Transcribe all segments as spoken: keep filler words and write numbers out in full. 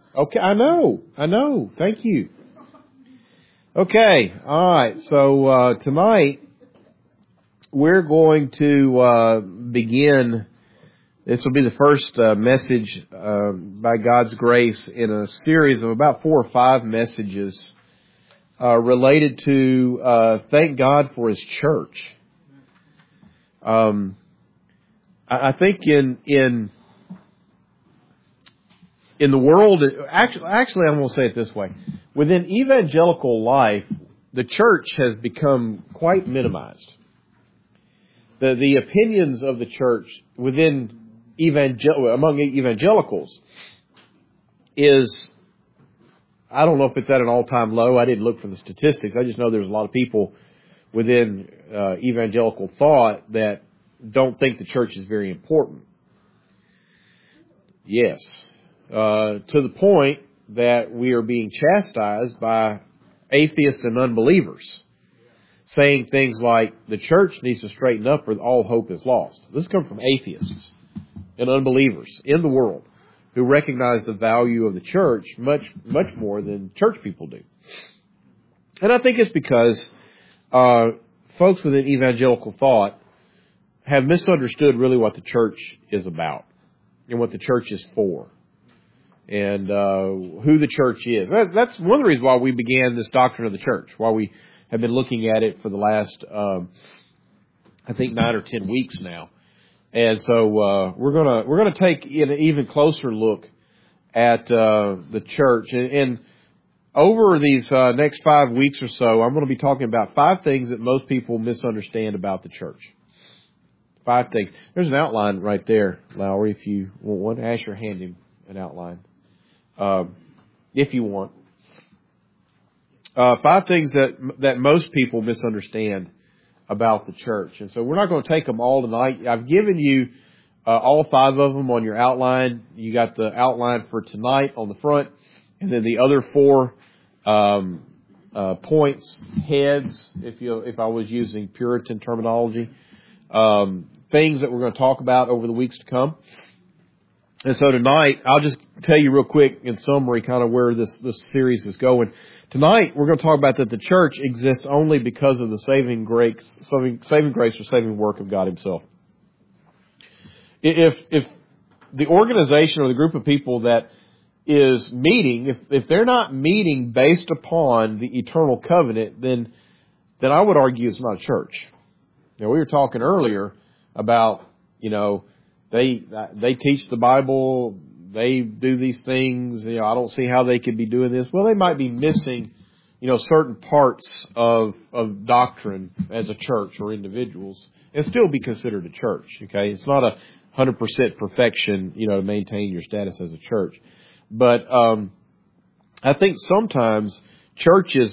Okay, I know. I know. Thank you. Okay. All right. So uh, tonight we're going to uh, begin. This will be the first uh, message uh, by God's grace in a series of about four or five messages uh, related to uh, thank God for His church. Um, I, I think in in in the world, actually, actually, I'm going to say it this way: within evangelical life, the church has become quite minimized. The the opinions of the church within evangel among evangelicals is, I don't know if it's at an all-time low. I didn't look for the statistics. I just know there's a lot of people within uh, evangelical thought that don't think the church is very important. Yes. Uh, to the point that we are being chastised by atheists and unbelievers, saying things like the church needs to straighten up or all hope is lost. This comes from atheists and unbelievers in the world who recognize the value of the church much, much more than church people do. And I think it's because uh, folks within evangelical thought have misunderstood really what the church is about and what the church is for and uh, who the church is. That, that's one of the reasons why we began this doctrine of the church, why we have been looking at it for the last, um, I think, nine or ten weeks now. And so uh, we're gonna we're gonna take an even closer look at uh, the church, and, and over these uh, next five weeks or so, I'm going to be talking about five things that most people misunderstand about the church. Five things. There's an outline right there, Lowry. If you want one, ask your hand him an outline, um, if you want. Uh, five things that that most people misunderstand about the church. And so we're not going to take them all tonight. I've given you uh, all five of them on your outline. You got the outline for tonight on the front, and then the other four um, uh, points, heads, if you if I was using Puritan terminology, um, things that we're going to talk about over the weeks to come. And so tonight, I'll just tell you real quick in summary kind of where this, this series is going. Tonight, we're going to talk about that the church exists only because of the saving grace, saving, saving grace or saving work of God Himself. If, if the organization or the group of people that is meeting, if, if they're not meeting based upon the eternal covenant, then, then I would argue it's not a church. Now, we were talking earlier about, you know, they, they teach the Bible, they do these things, you know, I don't see how they could be doing this. Well, they might be missing, you know, certain parts of, of doctrine as a church or individuals and still be considered a church, okay? It's not a one hundred percent perfection, you know, to maintain your status as a church. But, um, I think sometimes churches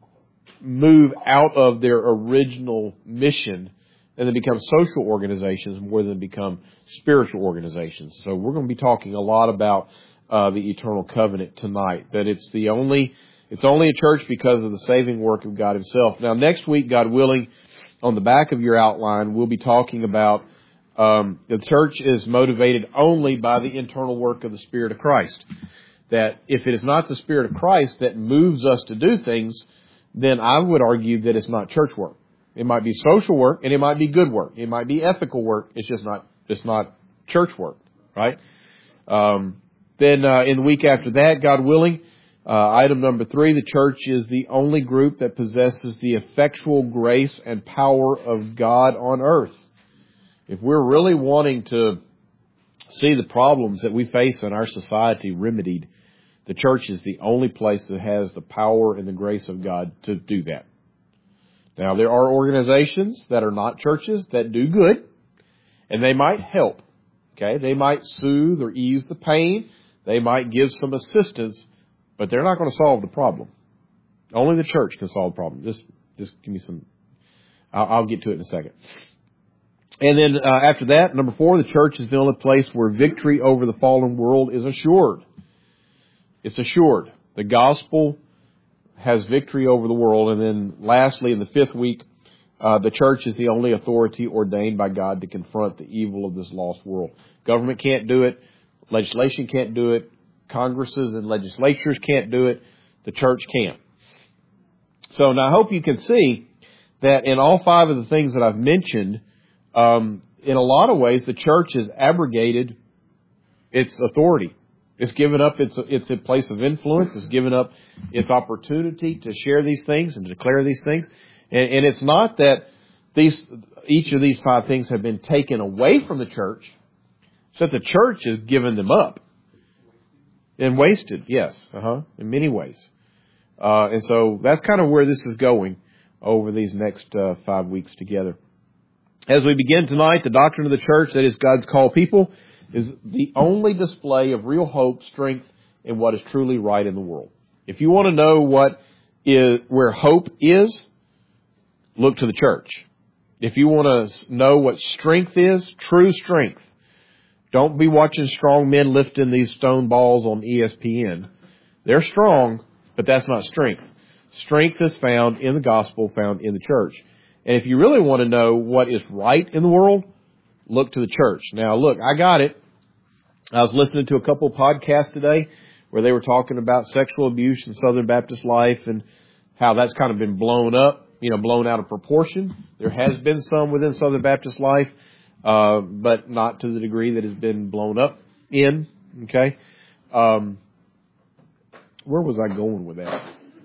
move out of their original mission and then become social organizations more than become spiritual organizations. So we're going to be talking a lot about uh, the eternal covenant tonight. That it's the only, it's only a church because of the saving work of God Himself. Now, next week, God willing, on the back of your outline, we'll be talking about um, the church is motivated only by the internal work of the Spirit of Christ. That if it is not the Spirit of Christ that moves us to do things, then I would argue that it's not church work. It might be social work, and it might be good work. It might be ethical work. It's just not, it's not church work, right? Um, then uh, in the week after that, God willing, uh, item number three, the church is the only group that possesses the effectual grace and power of God on earth. If we're really wanting to see the problems that we face in our society remedied, the church is the only place that has the power and the grace of God to do that. Now, there are organizations that are not churches that do good, and they might help. Okay, they might soothe or ease the pain. They might give some assistance, but they're not going to solve the problem. Only the church can solve the problem. Just, just give me some. I'll, I'll get to it in a second. And then uh, after that, number four, the church is the only place where victory over the fallen world is assured. It's assured. The gospel has victory over the world. And then lastly, in the fifth week, uh, the church is the only authority ordained by God to confront the evil of this lost world. Government can't do it. Legislation can't do it. Congresses and legislatures can't do it. The church can. So now I hope you can see that in all five of the things that I've mentioned, um, in a lot of ways, the church has abrogated its authority. It's given up its its place of influence. It's given up its opportunity to share these things and declare these things. And, and it's not that these each of these five things have been taken away from the church. It's that the church has given them up and wasted. Yes, uh-huh, in many ways. Uh, and so that's kind of where this is going over these next uh, five weeks together. As we begin tonight, the doctrine of the church, that is God's called people, is the only display of real hope, strength, and what is truly right in the world. If you want to know what is where hope is, look to the church. If you want to know what strength is, true strength, don't be watching strong men lifting these stone balls on E S P N. They're strong, but that's not strength. Strength is found in the gospel, found in the church. And if you really want to know what is right in the world, look to the church. Now, look, I got it. I was listening to a couple of podcasts today where they were talking about sexual abuse in Southern Baptist life and how that's kind of been blown up, you know, blown out of proportion. There has been some within Southern Baptist life, uh, but not to the degree that has been blown up in. Okay. Um, where was I going with that?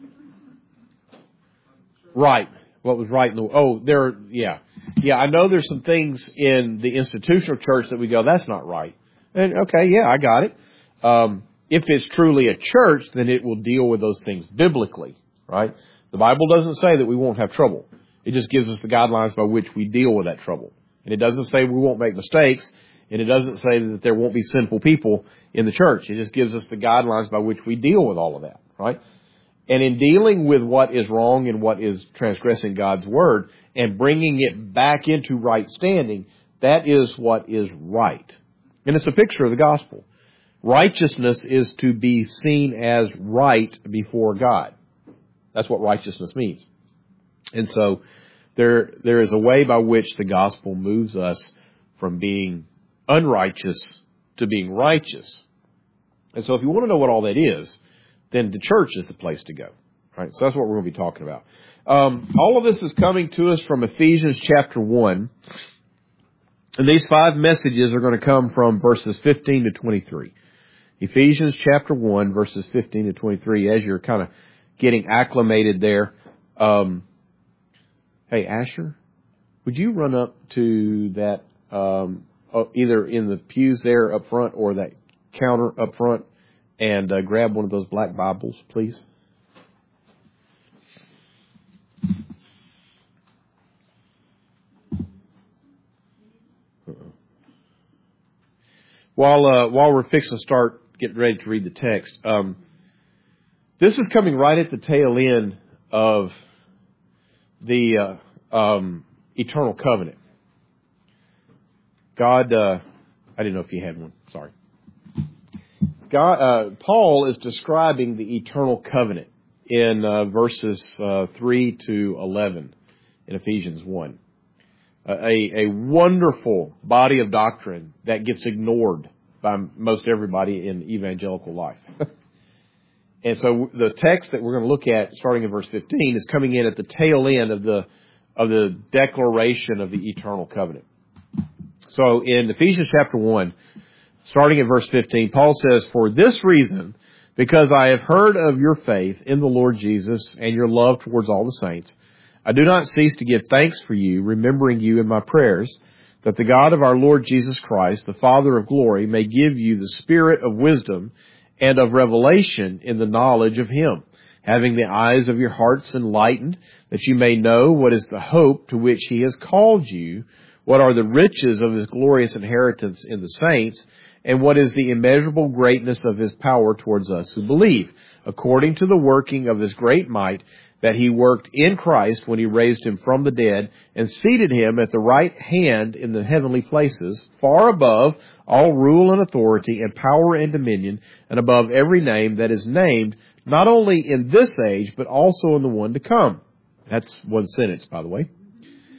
Right. What was right in the, oh, there, yeah. Yeah, I know there's some things in the institutional church that we go, that's not right. And okay, yeah, I got it. Um, if it's truly a church, then it will deal with those things biblically, right? The Bible doesn't say that we won't have trouble. It just gives us the guidelines by which we deal with that trouble. And it doesn't say we won't make mistakes, and it doesn't say that there won't be sinful people in the church. It just gives us the guidelines by which we deal with all of that, right? And in dealing with what is wrong and what is transgressing God's word and bringing it back into right standing, that is what is right. And it's a picture of the gospel. Righteousness is to be seen as right before God. That's what righteousness means. And so there, there is a way by which the gospel moves us from being unrighteous to being righteous. And so if you want to know what all that is, then the church is the place to go. Right? So that's what we're going to be talking about. Um, all of this is coming to us from Ephesians chapter one. And these five messages are going to come from verses fifteen to twenty-three. Ephesians chapter one, verses fifteen to twenty-three. As you're kind of getting acclimated there. Um, hey, Asher, would you run up to that, um, either in the pews there up front or that counter up front and uh, grab one of those black Bibles, please? While uh, while we're fixing to start getting ready to read the text, um, this is coming right at the tail end of the uh, um, eternal covenant. God, uh, I didn't know if you had one. Sorry. God, uh, Paul is describing the eternal covenant in uh, verses uh, three to eleven in Ephesians one. A, a wonderful body of doctrine that gets ignored by most everybody in evangelical life. And so the text that we're going to look at, starting in verse fifteen, is coming in at the tail end of the of the declaration of the eternal covenant. So in Ephesians chapter one, starting at verse fifteen, Paul says, "For this reason, because I have heard of your faith in the Lord Jesus and your love towards all the saints, I do not cease to give thanks for you, remembering you in my prayers, that the God of our Lord Jesus Christ, the Father of glory, may give you the spirit of wisdom and of revelation in the knowledge of him, having the eyes of your hearts enlightened, that you may know what is the hope to which he has called you, what are the riches of his glorious inheritance in the saints, and what is the immeasurable greatness of his power towards us who believe, according to the working of his great might, that he worked in Christ when he raised him from the dead and seated him at the right hand in the heavenly places, far above all rule and authority and power and dominion, and above every name that is named, not only in this age, but also in the one to come." That's one sentence, by the way.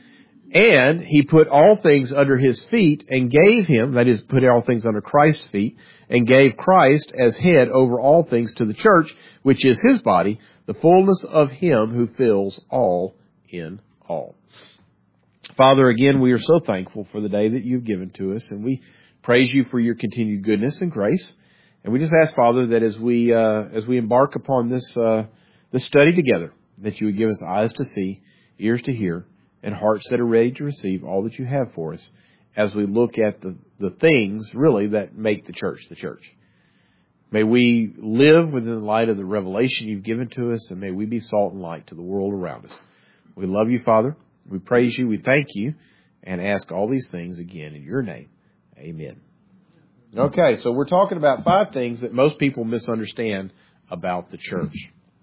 And he put all things under his feet and gave him, that is, put all things under Christ's feet, and gave Christ as head over all things to the church, which is his body, the fullness of him who fills all in all. Father, again, we are so thankful for the day that you've given to us, and we praise you for your continued goodness and grace. And we just ask, Father, that as we uh, as we embark upon this uh, this study together, that you would give us eyes to see, ears to hear, and hearts that are ready to receive all that you have for us as we look at the, the things, really, that make the church the church. May we live within the light of the revelation you've given to us, and may we be salt and light to the world around us. We love you, Father. We praise you. We thank you, and ask all these things again in your name. Amen. Okay, so we're talking about five things that most people misunderstand about the church.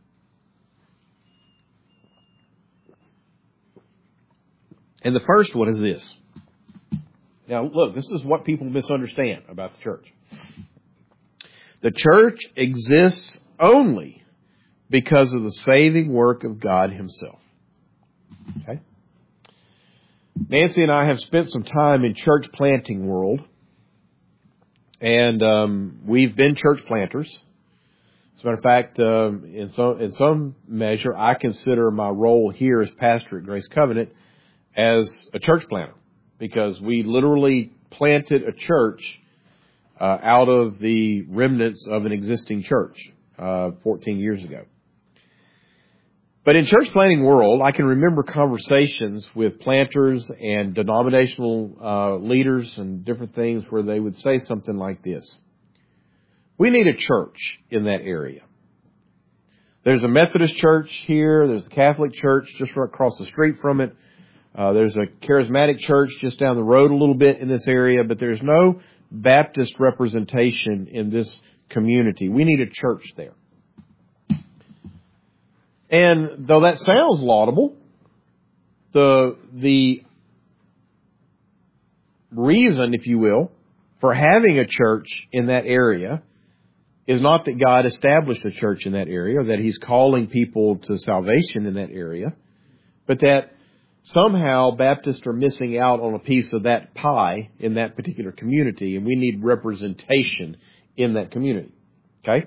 And the first one is this. Now, look, this is what people misunderstand about the church. The church exists only because of the saving work of God himself. Okay? Nancy and I have spent some time in church planting world. And um, we've been church planters. As a matter of fact, um, in some in some measure, I consider my role here as pastor at Grace Covenant as a church planter, because we literally planted a church uh, out of the remnants of an existing church uh, fourteen years ago. But in church planting world, I can remember conversations with planters and denominational uh, leaders and different things where they would say something like this. We need a church in that area. There's a Methodist church here. There's a Catholic church just right across the street from it. Uh, there's a charismatic church just down the road a little bit in this area, but there's no Baptist representation in this community. We need a church there. And though that sounds laudable, the, the reason, if you will, for having a church in that area is not that God established a church in that area, or that he's calling people to salvation in that area, but that somehow Baptists are missing out on a piece of that pie in that particular community, and we need representation in that community. Okay?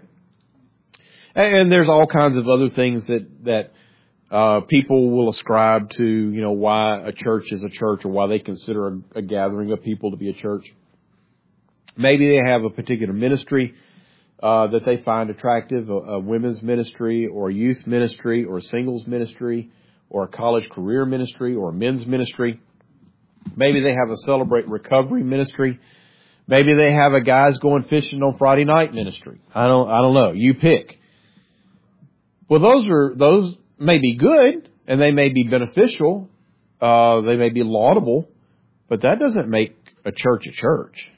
And there's all kinds of other things that that uh, people will ascribe to, you know, why a church is a church, or why they consider a, a gathering of people to be a church. Maybe they have a particular ministry uh, that they find attractive, a, a women's ministry, or a youth ministry, or a singles ministry, or a college career ministry, or a men's ministry. Maybe they have a Celebrate Recovery ministry. Maybe they have a guys going fishing on Friday night ministry. I don't, I don't know. You pick. Well, those are, those may be good, and they may be beneficial. Uh, they may be laudable, but that doesn't make a church a church.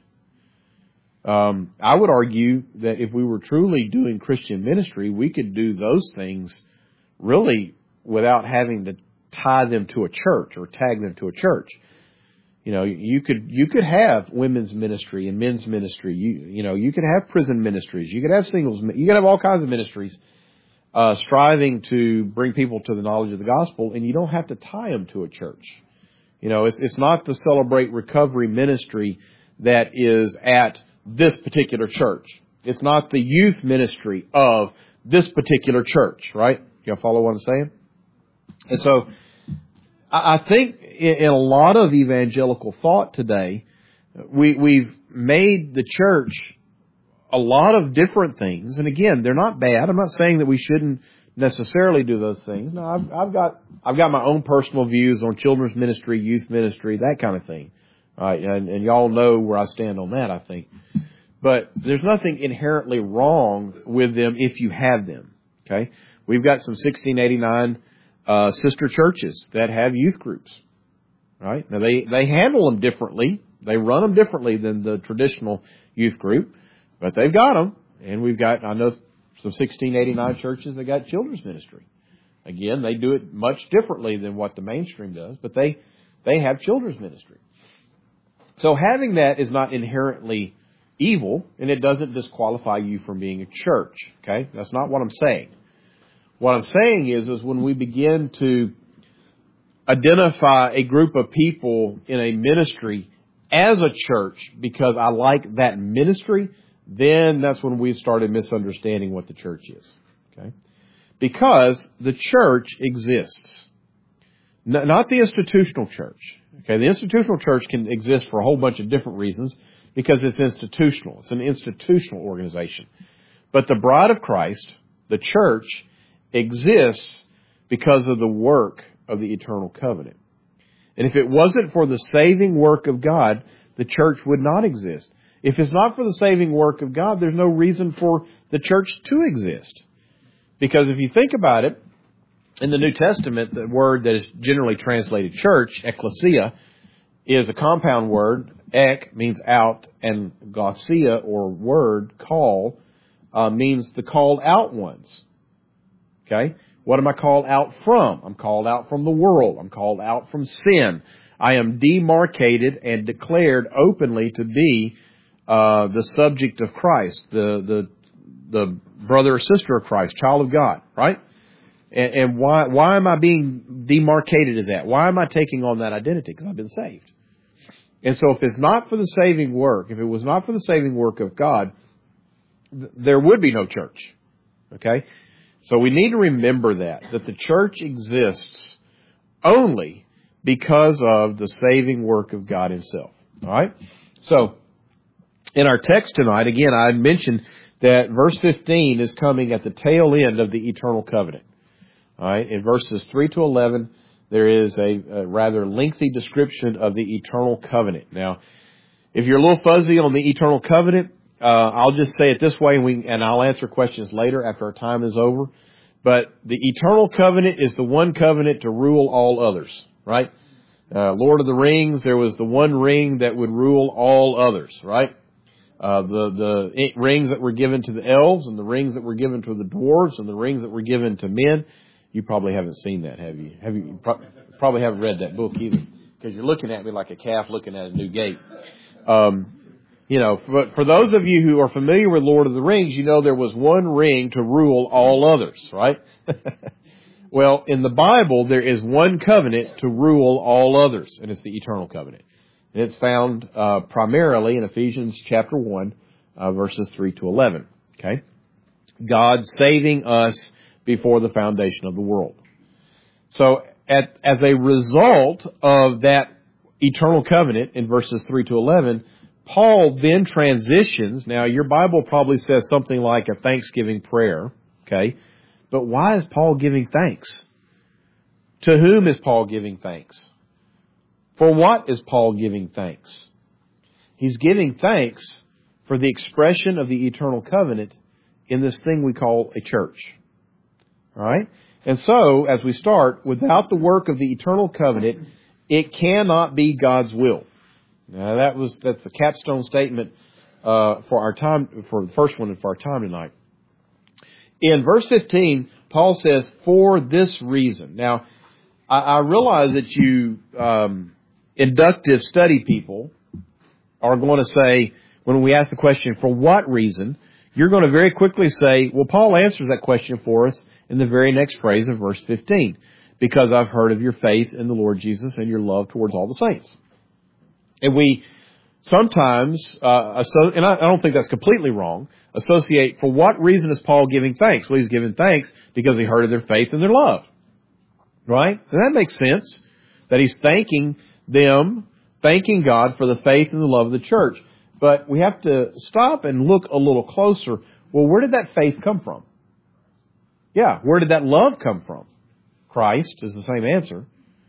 Um, I would argue that if we were truly doing Christian ministry, we could do those things really without having to tie them to a church or tag them to a church. You know, you could, you could have women's ministry and men's ministry. You, you know, you could have prison ministries. You could have singles. You could have all kinds of ministries, uh, striving to bring people to the knowledge of the gospel, and you don't have to tie them to a church. You know, it's, it's not the Celebrate Recovery ministry that is at this particular church. It's not the youth ministry of this particular church, right? You follow what I'm saying? And so I think in a lot of evangelical thought today, we, we've made the church a lot of different things. And again, they're not bad. I'm not saying that we shouldn't necessarily do those things. No, I've, I've got, I've got my own personal views on children's ministry, youth ministry, that kind of thing. Right? And, and y'all know where I stand on that, I think. But there's nothing inherently wrong with them if you have them. Okay? We've got some sixteen eighty-nine uh, sister churches that have youth groups. Right? Now they, they handle them differently. They run them differently than the traditional youth group, but they've got them. And we've got, I know some sixteen eighty-nine churches that got children's ministry. Again, they do it much differently than what the mainstream does, but they, they have children's ministry. So having that is not inherently evil, and it doesn't disqualify you from being a church. Okay? That's not what I'm saying. What I'm saying is, is when we begin to identify a group of people in a ministry as a church because I like that ministry, then that's when we started misunderstanding what the church is. Okay? Because the church exists. N- not the institutional church. Okay? The institutional church can exist for a whole bunch of different reasons because it's institutional. It's an institutional organization. But the bride of Christ, the church, exists because of the work of the eternal covenant. And if it wasn't for the saving work of God, the church would not exist. If it's not for the saving work of God, there's no reason for the church to exist. Because if you think about it, in the New Testament, the word that is generally translated church, ecclesia, is a compound word. Ek means out, and glosia, or word, call, uh, means the called out ones. Okay? What am I called out from? I'm called out from the world. I'm called out from sin. I am demarcated and declared openly to be uh, the subject of Christ, the the the brother or sister of Christ, child of God, right? And, and why why am I being demarcated as that? Why am I taking on that identity? Because I've been saved. And so if it's not for the saving work, if it was not for the saving work of God, th- there would be no church. Okay? So we need to remember that, that the church exists only because of the saving work of God Himself. All right? So, in our text tonight, again, I mentioned that verse fifteen is coming at the tail end of the eternal covenant. All right? In verses three to eleven, there is a, a rather lengthy description of the eternal covenant. Now, if you're a little fuzzy on the eternal covenant, Uh, I'll just say it this way, and, we, and I'll answer questions later after our time is over. But the eternal covenant is the one covenant to rule all others, right? Uh, Lord of the Rings, there was the one ring that would rule all others, right? Uh, the the rings that were given to the elves, and the rings that were given to the dwarves, and the rings that were given to men. You probably haven't seen that, have you? Have you? you pro- probably haven't read that book either, because you're looking at me like a calf looking at a new gate. Um, You know, but for those of you who are familiar with Lord of the Rings, you know there was one ring to rule all others, right? Well, in the Bible, there is one covenant to rule all others, and it's the eternal covenant. And it's found uh, primarily in Ephesians chapter one, uh, verses three to eleven. Okay? God saving us before the foundation of the world. So, at, as a result of that eternal covenant in verses three to eleven, Paul then transitions. Now, your Bible probably says something like a thanksgiving prayer, okay? But why is Paul giving thanks? To whom is Paul giving thanks? For what is Paul giving thanks? He's giving thanks for the expression of the eternal covenant in this thing we call a church. All right? And so, as we start, without the work of the eternal covenant, it cannot be God's will. Now that was that's the capstone statement uh, for our time for the first one and for our time tonight. In verse fifteen, Paul says, "For this reason." Now, I, I realize that you um, inductive study people are going to say, when we ask the question, "For what reason?" you're going to very quickly say, "Well, Paul answers that question for us in the very next phrase of verse fifteen, because I've heard of your faith in the Lord Jesus and your love towards all the saints." And we sometimes, uh, and I don't think that's completely wrong, associate, for what reason is Paul giving thanks? Well, he's giving thanks because he heard of their faith and their love. Right? And that makes sense, that he's thanking them, thanking God for the faith and the love of the church. But we have to stop and look a little closer. Well, where did that faith come from? Yeah, where did that love come from? Christ is the same answer.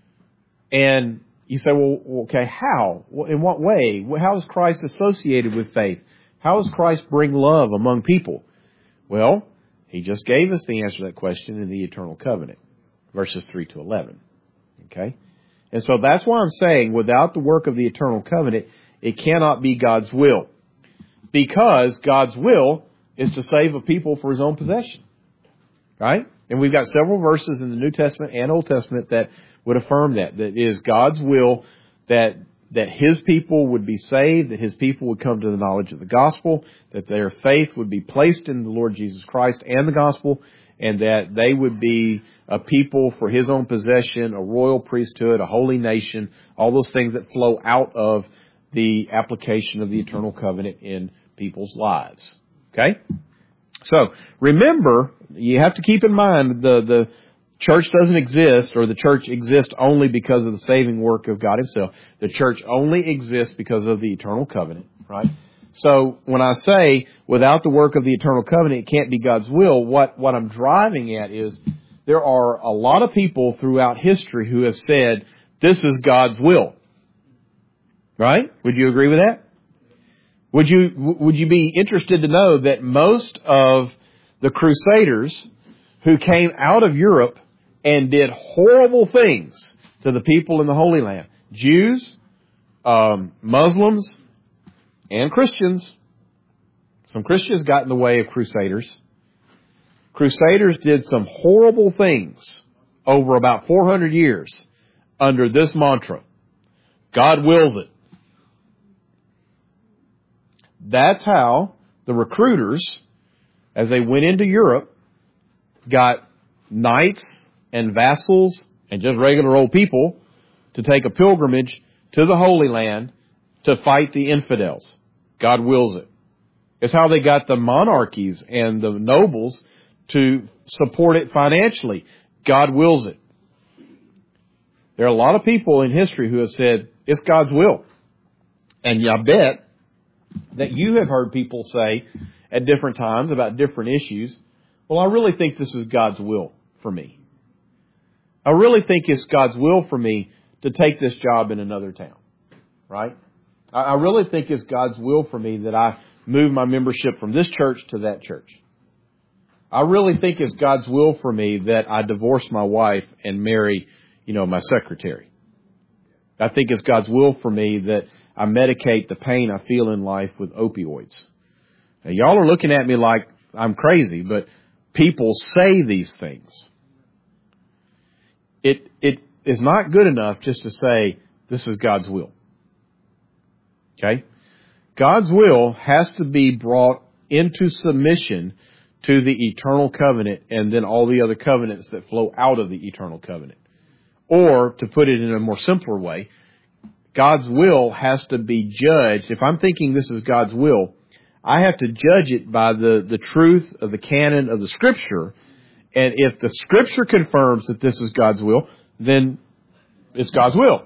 And you say, well, okay, how? In what way? How is Christ associated with faith? How does Christ bring love among people? Well, He just gave us the answer to that question in the eternal covenant, verses three to eleven. Okay? And so that's why I'm saying, without the work of the eternal covenant, it cannot be God's will. Because God's will is to save a people for His own possession. Right? And we've got several verses in the New Testament and Old Testament that would affirm that. That it is God's will that that His people would be saved, that His people would come to the knowledge of the gospel, that their faith would be placed in the Lord Jesus Christ and the gospel, and that they would be a people for His own possession, a royal priesthood, a holy nation, all those things that flow out of the application of the eternal covenant in people's lives. Okay? So, remember, you have to keep in mind the, the church doesn't exist, or the church exists only because of the saving work of God Himself. The church only exists because of the eternal covenant, right? So, when I say, without the work of the eternal covenant, it can't be God's will, what, what I'm driving at is, there are a lot of people throughout history who have said, this is God's will. Right? Would you agree with that? Would you, would you be interested to know that most of the Crusaders who came out of Europe and did horrible things to the people in the Holy Land, Jews, um, Muslims, and Christians, some Christians got in the way of Crusaders. Crusaders did some horrible things over about four hundred years under this mantra. God wills it. That's how the recruiters, as they went into Europe, got knights and vassals and just regular old people to take a pilgrimage to the Holy Land to fight the infidels. God wills it. It's how they got the monarchies and the nobles to support it financially. God wills it. There are a lot of people in history who have said, it's God's will. And I bet that you have heard people say at different times about different issues, well, I really think this is God's will for me. I really think it's God's will for me to take this job in another town, right? I really think it's God's will for me that I move my membership from this church to that church. I really think it's God's will for me that I divorce my wife and marry, you know, my secretary. I think it's God's will for me that I medicate the pain I feel in life with opioids. Now, y'all are looking at me like I'm crazy, but people say these things. It, it is not good enough just to say, this is God's will. Okay? God's will has to be brought into submission to the eternal covenant and then all the other covenants that flow out of the eternal covenant. Or, to put it in a more simpler way, God's will has to be judged. If I'm thinking this is God's will, I have to judge it by the, the truth of the canon of the Scripture. And if the Scripture confirms that this is God's will, then it's God's will.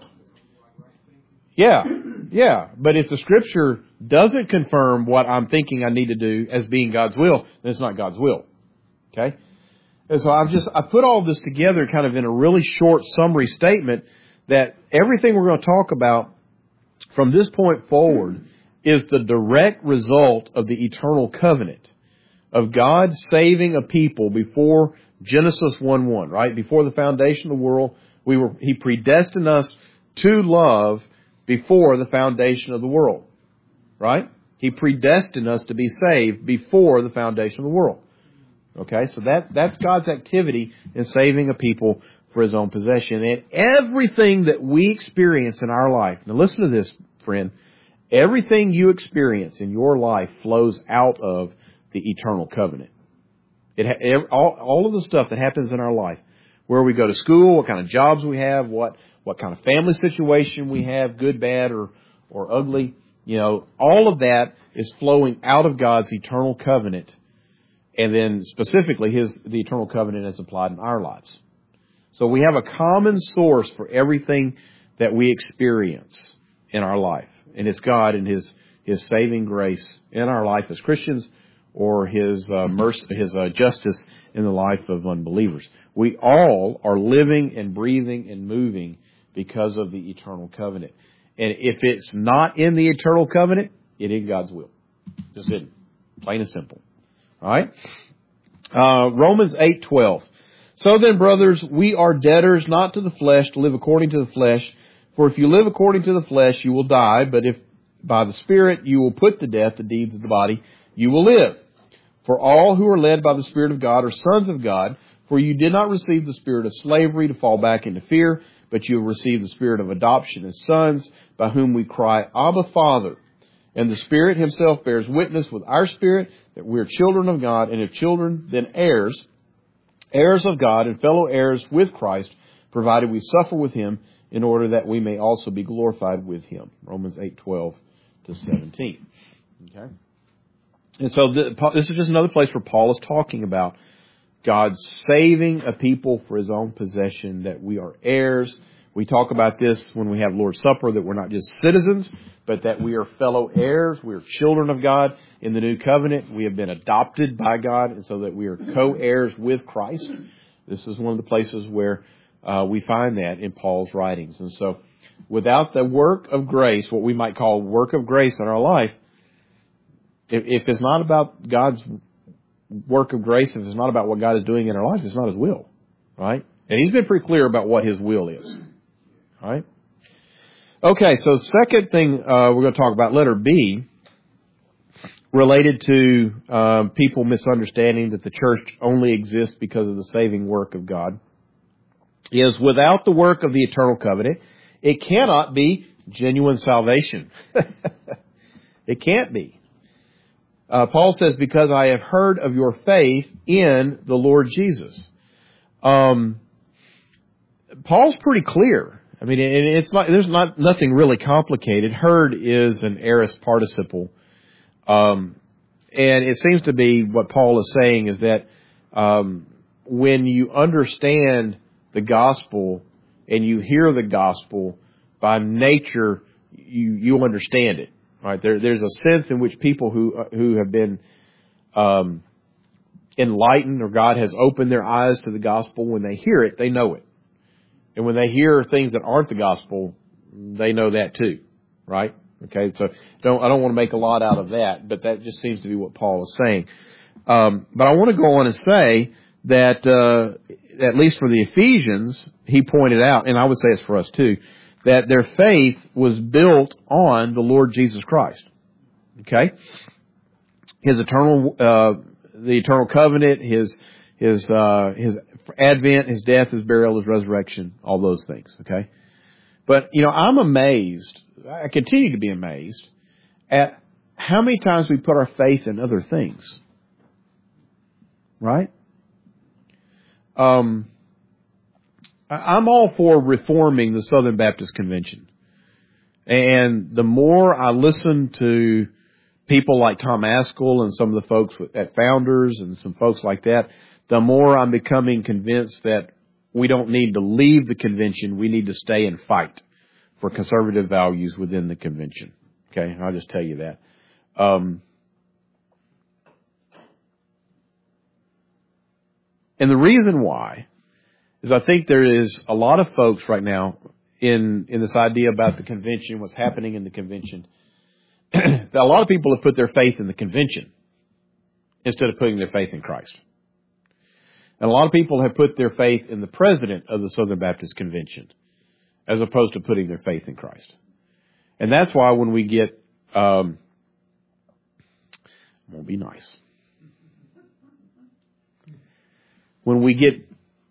Yeah, yeah. But if the Scripture doesn't confirm what I'm thinking I need to do as being God's will, then it's not God's will. Okay? And so I've just, I put all this together kind of in a really short summary statement that everything we're going to talk about from this point forward is the direct result of the eternal covenant of God saving a people before Genesis one one, right? Before the foundation of the world, we were, He predestined us to love before the foundation of the world, right? He predestined us to be saved before the foundation of the world. Okay, so that, that's God's activity in saving a people for His own possession. And everything that we experience in our life, now listen to this, friend, everything you experience in your life flows out of the eternal covenant. It ha- all, all of the stuff that happens in our life, where we go to school, what kind of jobs we have, what, what kind of family situation we have, good, bad, or, or ugly, you know, all of that is flowing out of God's eternal covenant. And then specifically His, the eternal covenant is applied in our lives. So we have a common source for everything that we experience in our life. And it's God and His, His saving grace in our life as Christians, or His uh, mercy, His uh, justice in the life of unbelievers. We all are living and breathing and moving because of the eternal covenant. And if it's not in the eternal covenant, it ain't God's will. Just isn't. Plain and simple. All right? Uh, Romans eight twelve. So then, brothers, we are debtors not to the flesh to live according to the flesh. For if you live according to the flesh, you will die. But if by the Spirit you will put to death the deeds of the body, you will live. For all who are led by the Spirit of God are sons of God. For you did not receive the spirit of slavery to fall back into fear, but you have received the spirit of adoption as sons, by whom we cry, Abba, Father. And the Spirit Himself bears witness with our spirit that we are children of God, and if children, then heirs, heirs of God and fellow heirs with Christ, provided we suffer with Him in order that we may also be glorified with Him. Romans eight twelve to seventeen. Okay? And so this is just another place where Paul is talking about God saving a people for His own possession, that we are heirs. We talk about this when we have Lord's Supper, that we're not just citizens, but that we are fellow heirs. We are children of God in the new covenant. We have been adopted by God, and so that we are co-heirs with Christ. This is one of the places where uh, we find that in Paul's writings. And so without the work of grace, what we might call work of grace in our life, if, if it's not about God's work of grace, if it's not about what God is doing in our life, it's not His will, right? And He's been pretty clear about what His will is, right? Okay, so the second thing uh, we're going to talk about, letter B, related to um, people misunderstanding that the church only exists because of the saving work of God, is without the work of the eternal covenant, it cannot be genuine salvation. It can't be. Uh, Paul says, because I have heard of your faith in the Lord Jesus. Um, Paul's pretty clear. I mean, it's not, there's not nothing really complicated. Heard is an aorist participle. Um, and it seems to be what Paul is saying is that um, when you understand the gospel and you hear the gospel, by nature, you, you understand it. Right? There, there's a sense in which people who uh, who have been um, enlightened, or God has opened their eyes to the gospel, when they hear it, they know it. And when they hear things that aren't the gospel, they know that too. Right? Okay, so don't I don't want to make a lot out of that, but that just seems to be what Paul is saying. Um, but I want to go on and say that uh, at least for the Ephesians, he pointed out, and I would say it's for us too, that their faith was built on the Lord Jesus Christ. Okay? His eternal, uh, the eternal covenant, His, His, uh, His advent, His death, His burial, His resurrection, all those things. Okay? But, you know, I'm amazed, I continue to be amazed at how many times we put our faith in other things. Right? Um, I'm all for reforming the Southern Baptist Convention. And the more I listen to people like Tom Askell and some of the folks at Founders and some folks like that, the more I'm becoming convinced that we don't need to leave the convention. We need to stay and fight for conservative values within the convention. Okay, I'll just tell you that. Um, and the reason why is I think there is a lot of folks right now in, in this idea about the convention, what's happening in the convention, that a lot of people have put their faith in the convention instead of putting their faith in Christ. And a lot of people have put their faith in the president of the Southern Baptist Convention as opposed to putting their faith in Christ. And that's why when we get, um, won't be nice. When we get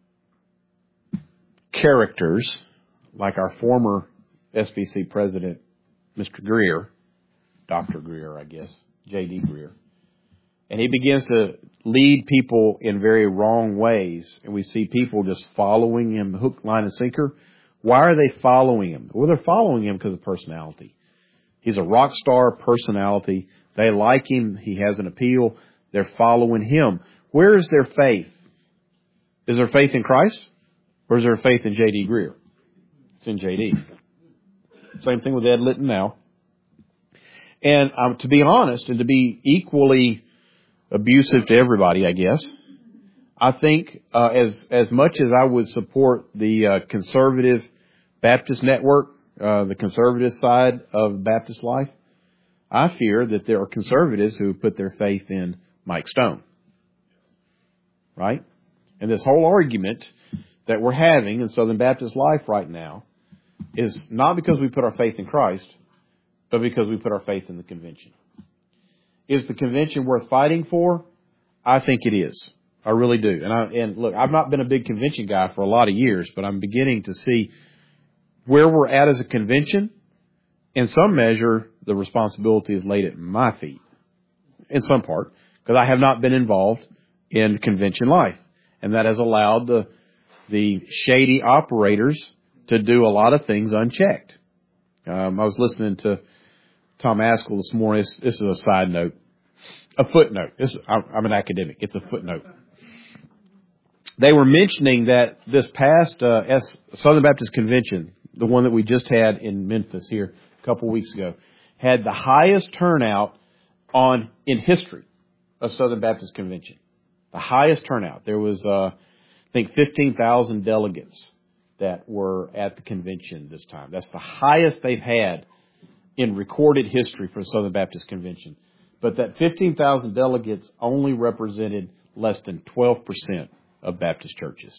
characters like our former S B C president, Mister Greer, Doctor Greer, I guess, J D Greer, and he begins to lead people in very wrong ways, and we see people just following him hook, line, and sinker. Why are they following him? Well, they're following him because of personality. He's a rock star personality. They like him. He has an appeal. They're following him. Where is their faith? Is there faith in Christ? Or is there faith in J D Greer? It's in J D. Same thing with Ed Litton now. And um, to be honest, and to be equally abusive to everybody, I guess, I think uh, as as much as I would support the uh, conservative Baptist network, uh, the conservative side of Baptist life, I fear that there are conservatives who put their faith in Mike Stone. Right? And this whole argument that we're having in Southern Baptist life right now is not because we put our faith in Christ, but because we put our faith in the convention. Is the convention worth fighting for? I think it is. I really do. And I, and look, I've not been a big convention guy for a lot of years, but I'm beginning to see where we're at as a convention in some measure, the responsibility is laid at my feet, in some part, because I have not been involved in convention life. And that has allowed the the shady operators to do a lot of things unchecked. Um, I was listening to Tom Askell this morning. This, this is a side note, a footnote. This, I'm an academic. It's a footnote. They were mentioning that this past uh, S- Southern Baptist Convention, the one that we just had in Memphis here a couple weeks ago, had the highest turnout on in history of Southern Baptist Convention. The highest turnout. There was, uh, I think, fifteen thousand delegates that were at the convention this time. That's the highest they've had in recorded history for the Southern Baptist Convention. But that fifteen thousand delegates only represented less than twelve percent of Baptist churches.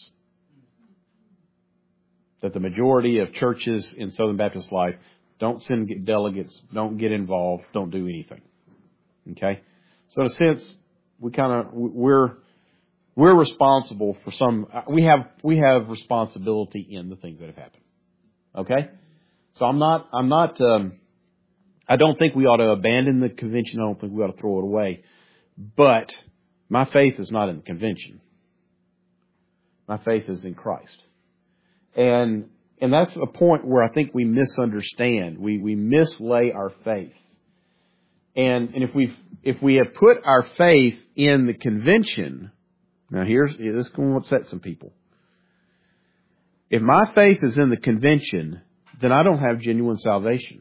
That the majority of churches in Southern Baptist life don't send delegates, don't get involved, don't do anything. Okay? So in a sense, we kind of, we're, we're responsible for some, we have, we have responsibility in the things that have happened. Okay? So I'm not, I'm not, um, I don't think we ought to abandon the convention. I don't think we ought to throw it away. But my faith is not in the convention. My faith is in Christ. And and that's a point where I think we misunderstand. We we mislay our faith. And and if we if we have put our faith in the convention, now here's this is going to upset some people. If my faith is in the convention, then I don't have genuine salvation.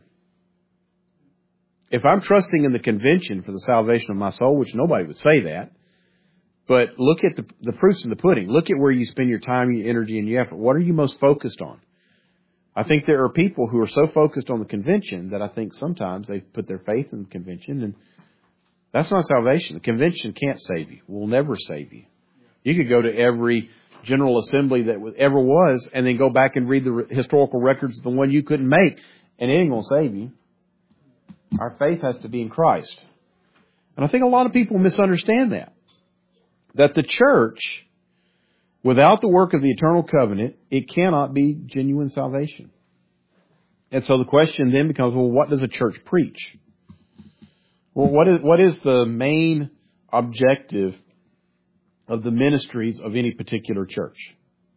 If I'm trusting in the convention for the salvation of my soul, which nobody would say that, but look at the, the proofs in the pudding. Look at where you spend your time, your energy, and your effort. What are you most focused on? I think there are people who are so focused on the convention that I think sometimes they put their faith in the convention, and that's not salvation. The convention can't save you. Will never save you. You could go to every General Assembly that ever was and then go back and read the historical records of the one you couldn't make, and it ain't going to save you. Our faith has to be in Christ. And I think a lot of people misunderstand that. That the church, without the work of the eternal covenant, it cannot be genuine salvation. And so the question then becomes, well, what does a church preach? Well, what is, what is the main objective of the ministries of any particular church?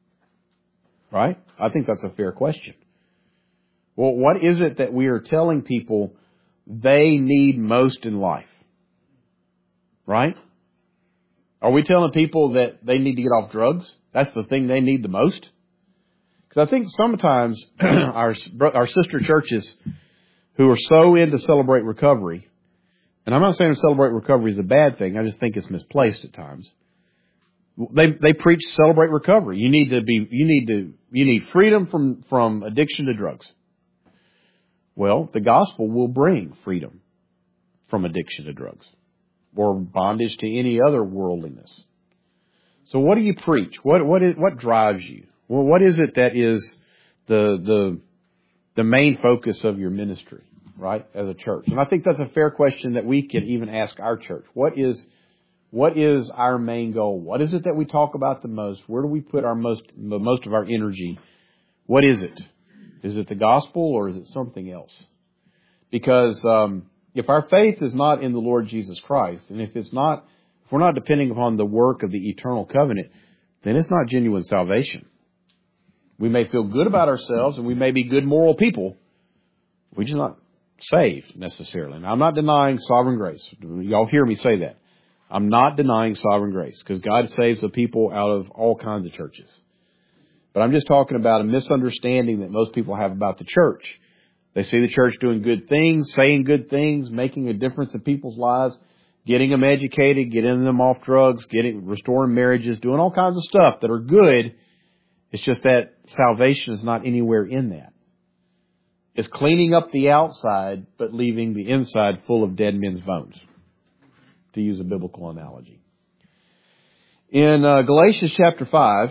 Right? I think that's a fair question. Well, what is it that we are telling people they need most in life? Right? Are we telling people that they need to get off drugs? That's the thing they need the most? Because I think sometimes our our sister churches who are so into Celebrate Recovery, and I'm not saying Celebrate Recovery is a bad thing, I just think it's misplaced at times. They they preach Celebrate Recovery. You need to be you need to you need freedom from, from addiction to drugs. Well, the gospel will bring freedom from addiction to drugs, or bondage to any other worldliness. So what do you preach? What what is what drives you? Well, what is it that is the the the main focus of your ministry, right, as a church? And I think that's a fair question that we can even ask our church. What is what is our main goal? What is it that we talk about the most? Where do we put our most the most of our energy? What is it? Is it the gospel or is it something else? Because um if our faith is not in the Lord Jesus Christ, and if it's not, if we're not depending upon the work of the eternal covenant, then it's not genuine salvation. We may feel good about ourselves, and we may be good moral people. We're just not saved necessarily. Now, I'm not denying sovereign grace. Y'all hear me say that. I'm not denying sovereign grace, because God saves the people out of all kinds of churches. But I'm just talking about a misunderstanding that most people have about the church. They see the church doing good things, saying good things, making a difference in people's lives, getting them educated, getting them off drugs, getting restoring marriages, doing all kinds of stuff that are good. It's just that salvation is not anywhere in that. It's cleaning up the outside, but leaving the inside full of dead men's bones, to use a biblical analogy. In uh, Galatians chapter five,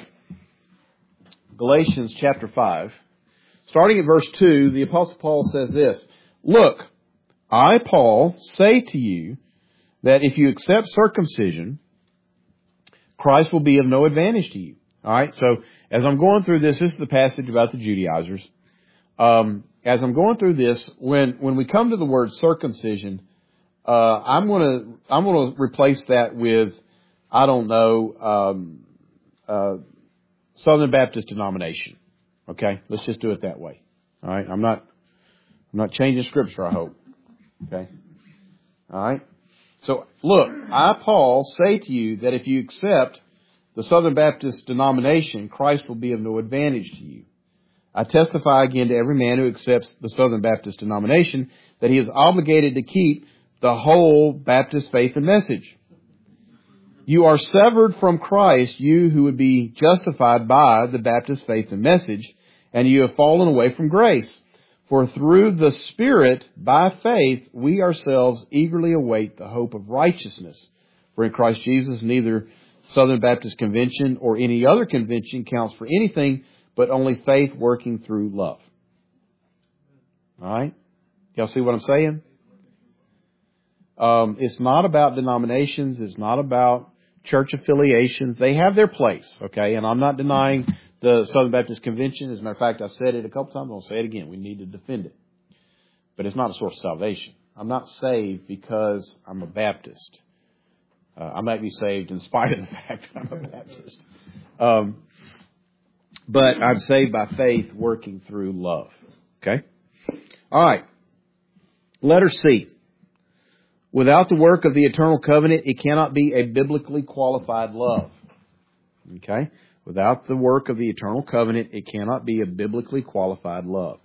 Galatians chapter five, starting at verse two, the Apostle Paul says this: "Look, I, Paul, say to you that if you accept circumcision, Christ will be of no advantage to you." All right, so as I'm going through this, this is the passage about the Judaizers. Um, as I'm going through this, when, when we come to the word circumcision, uh, I'm gonna, I'm gonna replace that with, I don't know, um, uh, Southern Baptist denomination. Okay? Let's just do it that way. All right? I'm not, I'm not changing scripture, I hope. Okay? All right? So, look, I, Paul, say to you that if you accept the Southern Baptist denomination, Christ will be of no advantage to you. I testify again to every man who accepts the Southern Baptist denomination that he is obligated to keep the whole Baptist faith and message. You are severed from Christ, you who would be justified by the Baptist faith and message, and you have fallen away from grace. For through the Spirit, by faith, we ourselves eagerly await the hope of righteousness. For in Christ Jesus, neither Southern Baptist Convention or any other convention counts for anything but only faith working through love. All right? Y'all see what I'm saying? Um, it's not about denominations. It's not about church affiliations. They have their place, okay? And I'm not denying the Southern Baptist Convention. As a matter of fact, I've said it a couple times. I'll say it again. We need to defend it. But it's not a source of salvation. I'm not saved because I'm a Baptist. Uh, I might be saved in spite of the fact that I'm a Baptist. Um, but I'm saved by faith working through love. Okay? All right. Letter C. Without the work of the eternal covenant, it cannot be a biblically qualified love. Okay? Without the work of the eternal covenant, it cannot be a biblically qualified love.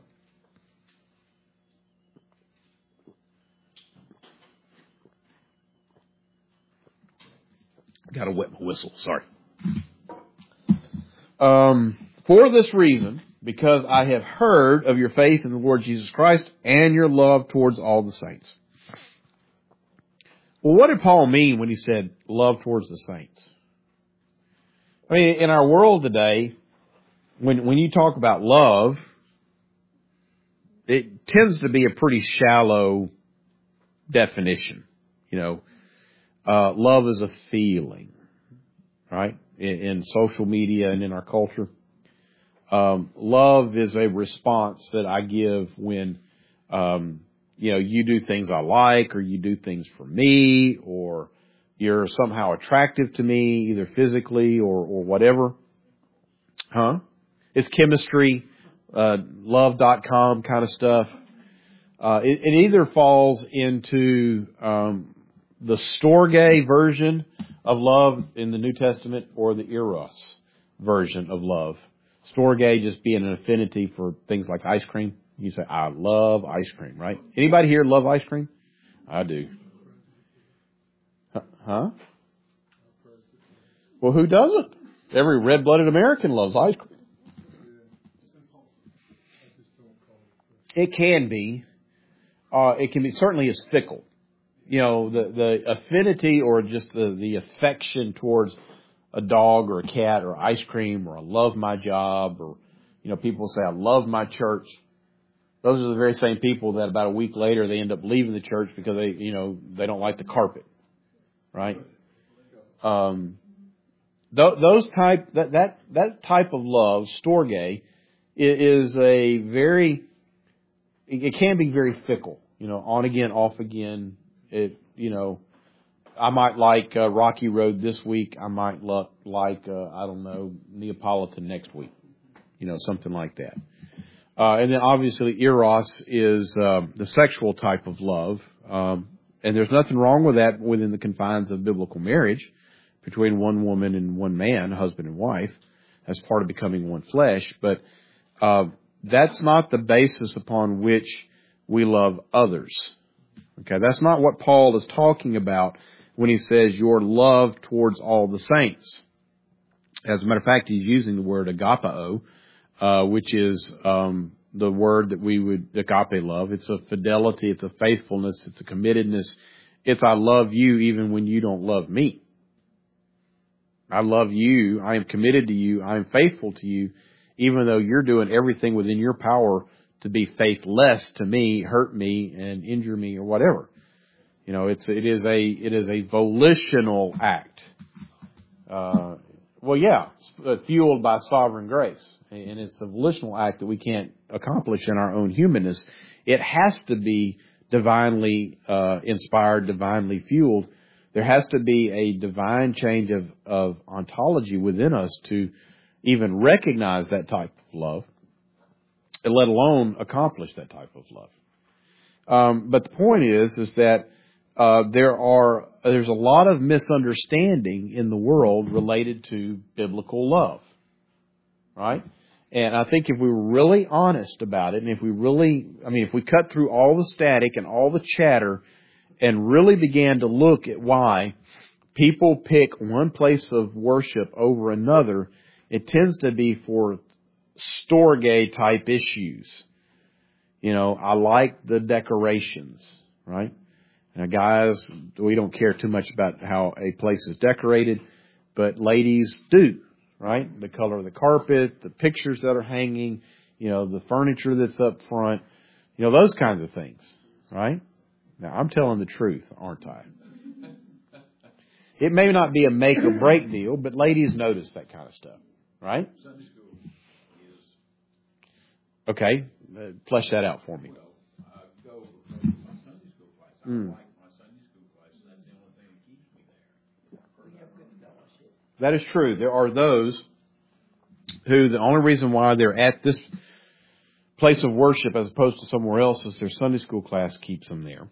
I got to wet my whistle. Sorry. Um, for this reason, because I have heard of your faith in the Lord Jesus Christ and your love towards all the saints. Well, what did Paul mean when he said love towards the saints? I mean, in our world today, when when you talk about love, it tends to be a pretty shallow definition. You know, uh, love is a feeling, right? In, in social media and in our culture, um, love is a response that I give when, um, you know, you do things I like, or you do things for me, or you're somehow attractive to me, either physically or, or whatever. Huh? It's chemistry, uh, love dot com kind of stuff. Uh, it, it either falls into um, the Storge version of love in the New Testament or the Eros version of love. Storge just being an affinity for things like ice cream. You say, I love ice cream, right? Anybody here love ice cream? I do. Huh? Well, who doesn't? Every red-blooded American loves ice cream. It can be. Uh, it can be, certainly is fickle. You know, the, the affinity or just the, the affection towards a dog or a cat or ice cream or I love my job or, you know, people say I love my church. Those are the very same people that about a week later they end up leaving the church because they, you know, they don't like the carpet. Right? Um, th- those type, that, that, that type of love, storge, is a very, it can be very fickle. You know, on again, off again. It, you know, I might like uh, Rocky Road this week. I might lo- like, uh, I don't know, Neapolitan next week. You know, something like that. Uh, and then obviously Eros is uh, the sexual type of love. Um, and there's nothing wrong with that within the confines of biblical marriage between one woman and one man, husband and wife, as part of becoming one flesh. But uh, that's not the basis upon which we love others. Okay, that's not what Paul is talking about when he says your love towards all the saints. As a matter of fact, he's using the word agapao, uh, which is um, the word that we would, agape love. It's a fidelity, it's a faithfulness, it's a committedness. It's I love you even when you don't love me. I love you, I am committed to you, I am faithful to you, even though you're doing everything within your power to be faithless to me, hurt me, and injure me, or whatever. You know, it's it is a it is a volitional act. Uh, what Well, yeah, fueled by sovereign grace. And it's a volitional act that we can't accomplish in our own humanness. It has to be divinely uh, inspired, divinely fueled. There has to be a divine change of, of ontology within us to even recognize that type of love, and let alone accomplish that type of love. Um, but the point is, is that uh, there are there's a lot of misunderstanding in the world related to biblical love, right? And I think if we were really honest about it, and if we really, I mean, if we cut through all the static and all the chatter and really began to look at why people pick one place of worship over another, it tends to be for storge type issues. You know, I like the decorations, right? Now, guys, we don't care too much about how a place is decorated, but ladies do, right? The color of the carpet, the pictures that are hanging, you know, the furniture that's up front, you know, those kinds of things, right? Now, I'm telling the truth, aren't I? It may not be a make or break deal, but ladies notice that kind of stuff, right? Sunday school is. Okay, uh, flesh that out for me. Well, I go because of my Sunday school class. I Mm. like my Sunday school class, and that's the only thing that keeps me there. That is true. There are those who the only reason why they're at this place of worship as opposed to somewhere else is their Sunday school class keeps them there.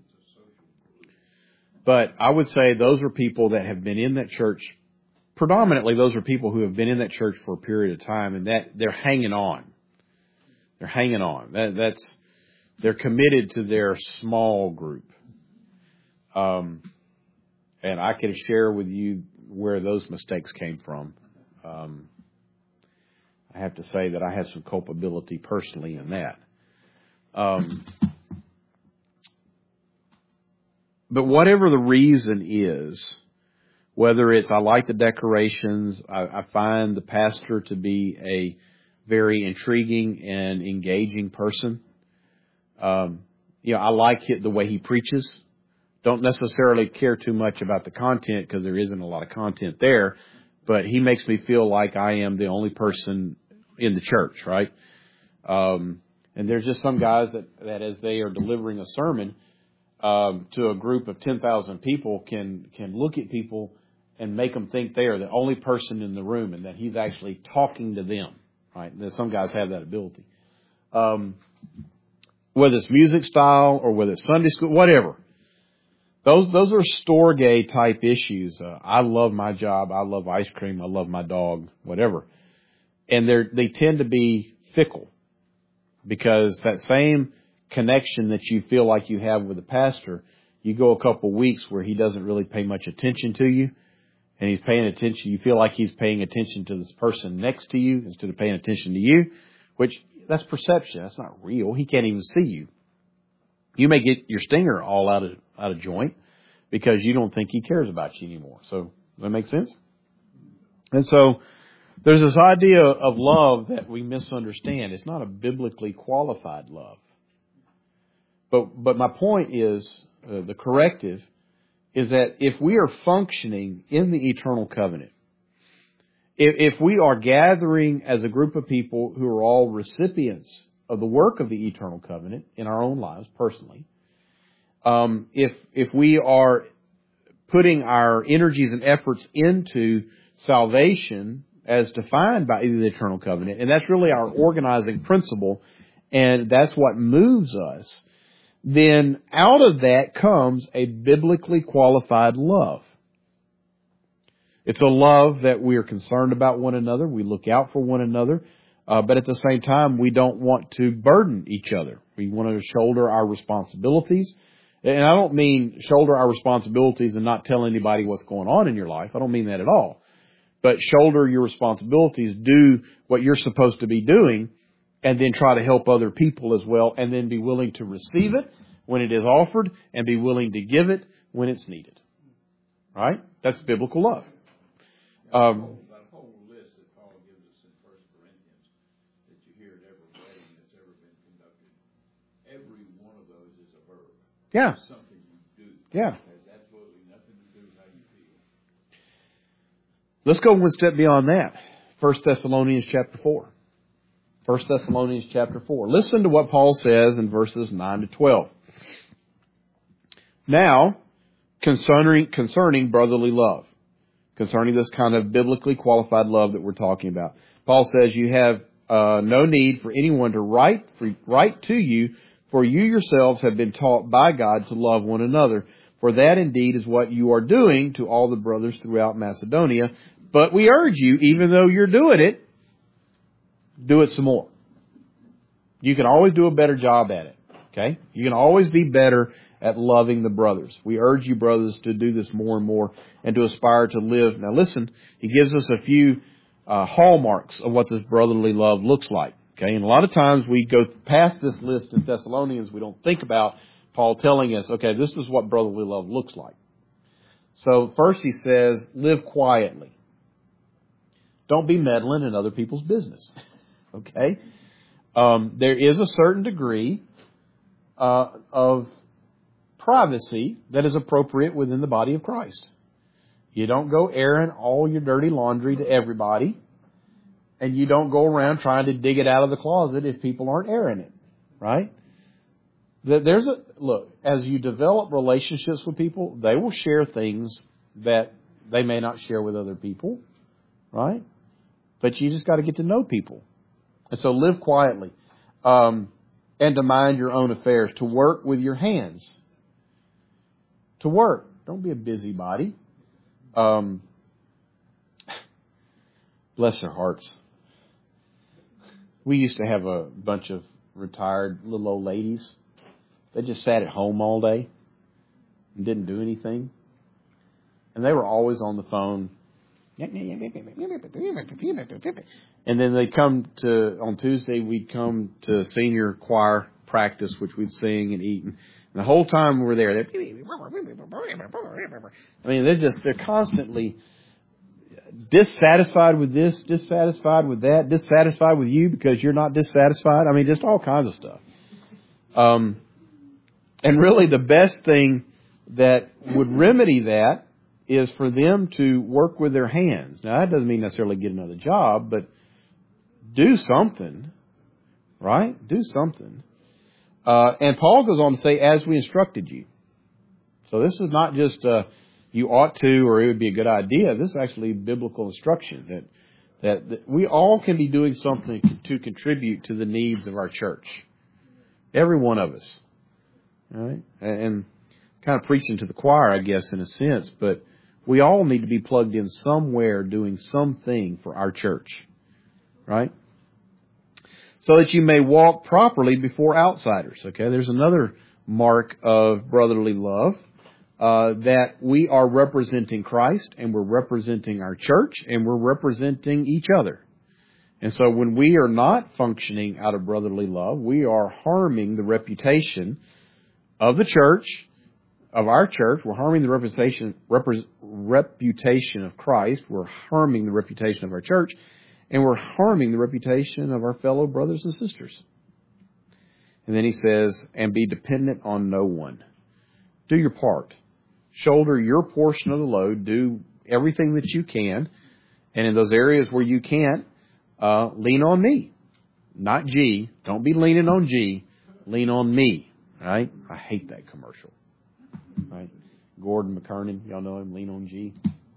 But I would say those are people that have been in that church. Predominantly, those are people who have been in that church for a period of time, and that they're hanging on. They're hanging on. That, that's they're committed to their small group. Um, and I can share with you where those mistakes came from. Um, I have to say that I have some culpability personally in that. Um, but whatever the reason is, whether it's I like the decorations, I, I find the pastor to be a very intriguing and engaging person. Um, you know, I like it, the way he preaches. Don't necessarily care too much about the content because there isn't a lot of content there, but he makes me feel like I am the only person in the church, right? Um, and there's just some guys that, that as they are delivering a sermon um, to a group of ten thousand people can can look at people and make them think they are the only person in the room and that he's actually talking to them, right? And some guys have that ability. Um, whether it's music style or whether it's Sunday school, whatever. Those those are storge type issues. Uh, I love my job. I love ice cream. I love my dog, whatever. And they they tend to be fickle because that same connection that you feel like you have with the pastor, you go a couple weeks where he doesn't really pay much attention to you, and he's paying attention. You feel like he's paying attention to this person next to you instead of paying attention to you, which that's perception. That's not real. He can't even see you. You may get your stinger all out of out of joint because you don't think he cares about you anymore. So, does that make sense? And so, there's this idea of love that we misunderstand. It's not a biblically qualified love. But but my point is, uh, the corrective is that if we are functioning in the eternal covenant, if, if we are gathering as a group of people who are all recipients of the work of the eternal covenant in our own lives personally, um, if if we are putting our energies and efforts into salvation as defined by the eternal covenant, and that's really our organizing principle, and that's what moves us, then out of that comes a biblically qualified love. It's a love that we are concerned about one another, we look out for one another, uh, but at the same time, we don't want to burden each other. We want to shoulder our responsibilities. And I don't mean shoulder our responsibilities and not tell anybody what's going on in your life. I don't mean that at all. But shoulder your responsibilities, do what you're supposed to be doing, and then try to help other people as well, and then be willing to receive it when it is offered, and be willing to give it when it's needed. Right? That's biblical love. Um, That whole list that Paul gives us in First Corinthians that you hear at every wedding that's ever been conducted, every one of those is a verb. yeah. It's something you do. Yeah. It has absolutely nothing to do with how you feel. Let's go one step beyond that. First Thessalonians chapter four. First Thessalonians chapter four. Listen to what Paul says in verses nine to twelve. Now, concerning, concerning brotherly love, concerning this kind of biblically qualified love that we're talking about, Paul says you have uh, no need for anyone to write, for, write to you, for you yourselves have been taught by God to love one another. For that indeed is what you are doing to all the brothers throughout Macedonia. But we urge you, even though you're doing it, do it some more. You can always do a better job at it. Okay? You can always be better at loving the brothers. We urge you, brothers, to do this more and more and to aspire to live. Now listen, he gives us a few uh, hallmarks of what this brotherly love looks like. Okay? And a lot of times we go past this list in Thessalonians. We don't think about Paul telling us, okay, this is what brotherly love looks like. So first he says, live quietly. Don't be meddling in other people's business. Okay? Um, there is a certain degree uh, of privacy that is appropriate within the body of Christ. You don't go airing all your dirty laundry to everybody, and you don't go around trying to dig it out of the closet if people aren't airing it. Right? There's a look, as you develop relationships with people, they will share things that they may not share with other people. Right? But you just got to get to know people. And so live quietly. Um, and to mind your own affairs. To work with your hands. To work. Don't be a busybody. Um, bless their hearts. We used to have a bunch of retired little old ladies. They just sat at home all day and didn't do anything. And they were always on the phone. And then they come to, on Tuesday, we'd come to senior choir practice, which we'd sing and eat. And the whole time we were there, they're, I mean, they're just, they're constantly dissatisfied with this, dissatisfied with that, dissatisfied with you because you're not dissatisfied. I mean, just all kinds of stuff. Um, and really the best thing that would remedy that is for them to work with their hands. Now, that doesn't mean necessarily get another job, but do something, right? Do something. Uh, and Paul goes on to say, as we instructed you. So this is not just uh, you ought to or it would be a good idea. This is actually biblical instruction that, that, that we all can be doing something to contribute to the needs of our church. Every one of us. All right? And kind of preaching to the choir, I guess, in a sense, but we all need to be plugged in somewhere doing something for our church, right? So that you may walk properly before outsiders, okay? There's another mark of brotherly love, uh, that we are representing Christ and we're representing our church and we're representing each other. And so when we are not functioning out of brotherly love, we are harming the reputation of the church, of our church. We're harming the reputation, repre, reputation of Christ. We're harming the reputation of our church. And we're harming the reputation of our fellow brothers and sisters. And then he says, and be dependent on no one. Do your part. Shoulder your portion of the load. Do everything that you can. And in those areas where you can't, uh, lean on me. Not G. Don't be leaning on G. Lean on me. Right? I hate that commercial. Right? Gordon McKernan, y'all know him, lean on G.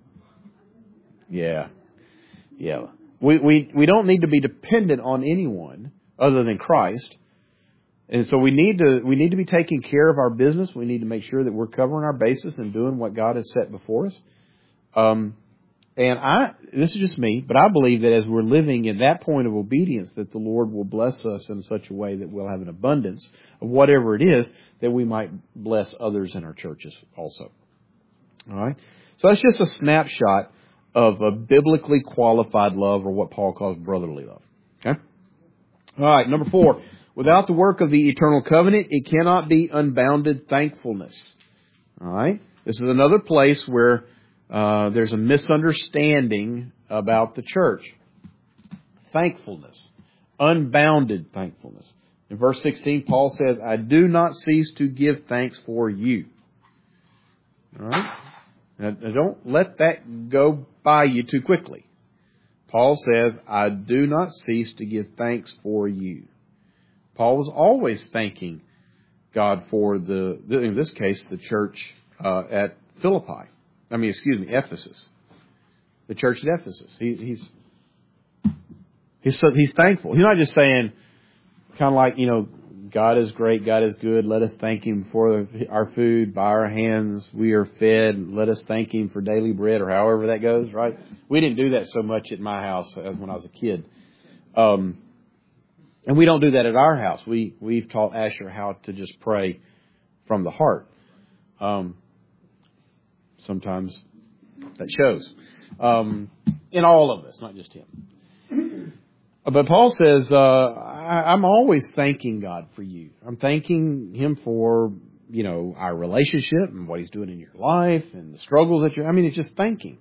Yeah. Yeah. We, we, we don't need to be dependent on anyone other than Christ. And so we need to, we need to be taking care of our business. We need to make sure that we're covering our bases and doing what God has set before us. Um, and I, this is just me, but I believe that as we're living in that point of obedience, that the Lord will bless us in such a way that we'll have an abundance of whatever it is that we might bless others in our churches also. All right. So that's just a snapshot of a biblically qualified love, or what Paul calls brotherly love. Okay. All right. Number four, without the work of the eternal covenant, it cannot be unbounded thankfulness. All right. This is another place where Uh, there's a misunderstanding about the church. Thankfulness. Unbounded thankfulness. In verse sixteen, Paul says, I do not cease to give thanks for you. All right? Now, don't let that go by you too quickly. Paul says, I do not cease to give thanks for you. Paul was always thanking God for the, in this case, the church uh, at Philippi. I mean, excuse me, Ephesus. The church at Ephesus. He, he's he's so, he's thankful. He's not just saying, kind of like, you know, God is great, God is good. Let us thank Him for our food. By our hands we are fed. Let us thank Him for daily bread, or however that goes, right? We didn't do that so much at my house as when I was a kid. Um, and we don't do that at our house. We, we've taught Asher how to just pray from the heart. Um, sometimes that shows. Um, in all of us, not just him. But Paul says, uh, I, I'm always thanking God for you. I'm thanking Him for, you know, our relationship and what He's doing in your life and the struggles that you're, I mean, it's just thanking.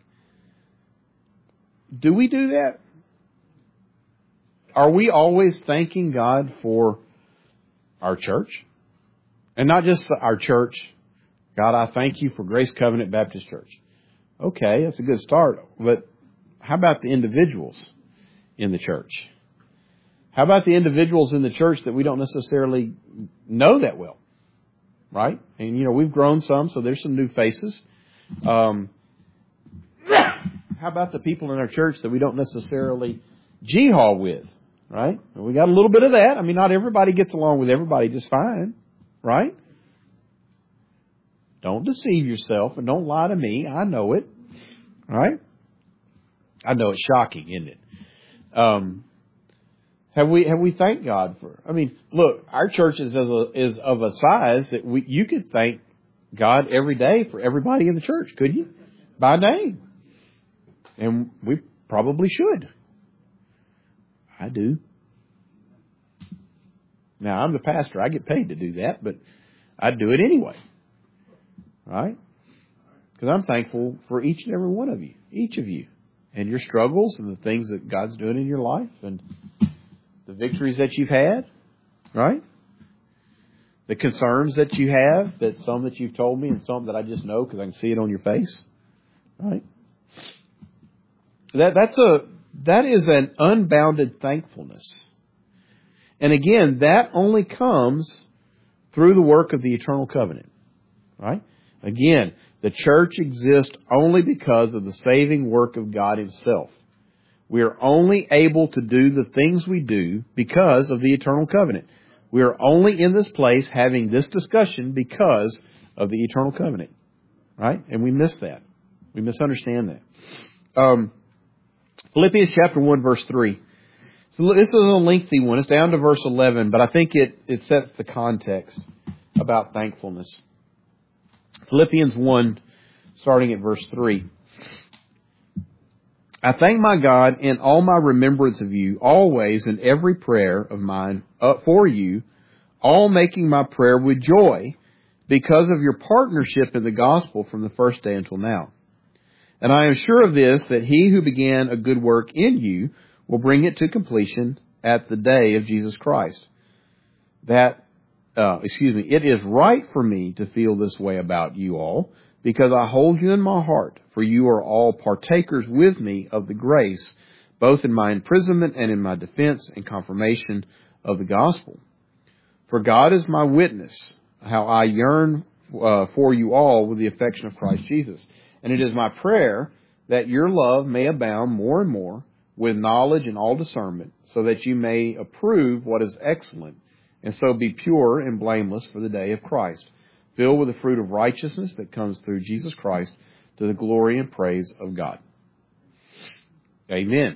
Do we do that? Are we always thanking God for our church? And not just our church. God, I thank you for Grace Covenant Baptist Church. Okay, that's a good start. But how about the individuals in the church? How about the individuals in the church that we don't necessarily know that well? Right? And, you know, we've grown some, so there's some new faces. Um, how about the people in our church that we don't necessarily G-haul with? Right? We got a little bit of that. I mean, not everybody gets along with everybody just fine. Right? Don't deceive yourself and don't lie to me. I know it. Right? I know it's shocking, isn't it? Um, have we have we thanked God for? I mean, look, our church is as a, is of a size that we you could thank God every day for everybody in the church, couldn't you? By name, and we probably should. I do. Now I'm the pastor; I get paid to do that, but I do it anyway, right? Because I'm thankful for each and every one of you, each of you, and your struggles and the things that God's doing in your life and the victories that you've had, right? The concerns that you have, that some that you've told me and some that I just know because I can see it on your face, right? That that's a that is an unbounded thankfulness. And again, that only comes through the work of the eternal covenant, right? Again, the church exists only because of the saving work of God Himself. We are only able to do the things we do because of the eternal covenant. We are only in this place having this discussion because of the eternal covenant. Right? And we miss that. We misunderstand that. Um, Philippians chapter one, verse three. So this is a lengthy one. It's down to verse eleven, but I think it, it sets the context about thankfulness. Philippians one, starting at verse three. I thank my God in all my remembrance of you, always in every prayer of mine uh, for you, all making my prayer with joy because of your partnership in the gospel from the first day until now. And I am sure of this, that He who began a good work in you will bring it to completion at the day of Jesus Christ. That, uh, excuse me, it is right for me to feel this way about you all, because I hold you in my heart, for you are all partakers with me of the grace, both in my imprisonment and in my defense and confirmation of the gospel. For God is my witness, how I yearn uh, for you all with the affection of Christ Jesus. And it is my prayer that your love may abound more and more with knowledge and all discernment, so that you may approve what is excellent, and so be pure and blameless for the day of Christ, filled with the fruit of righteousness that comes through Jesus Christ, to the glory and praise of God. Amen.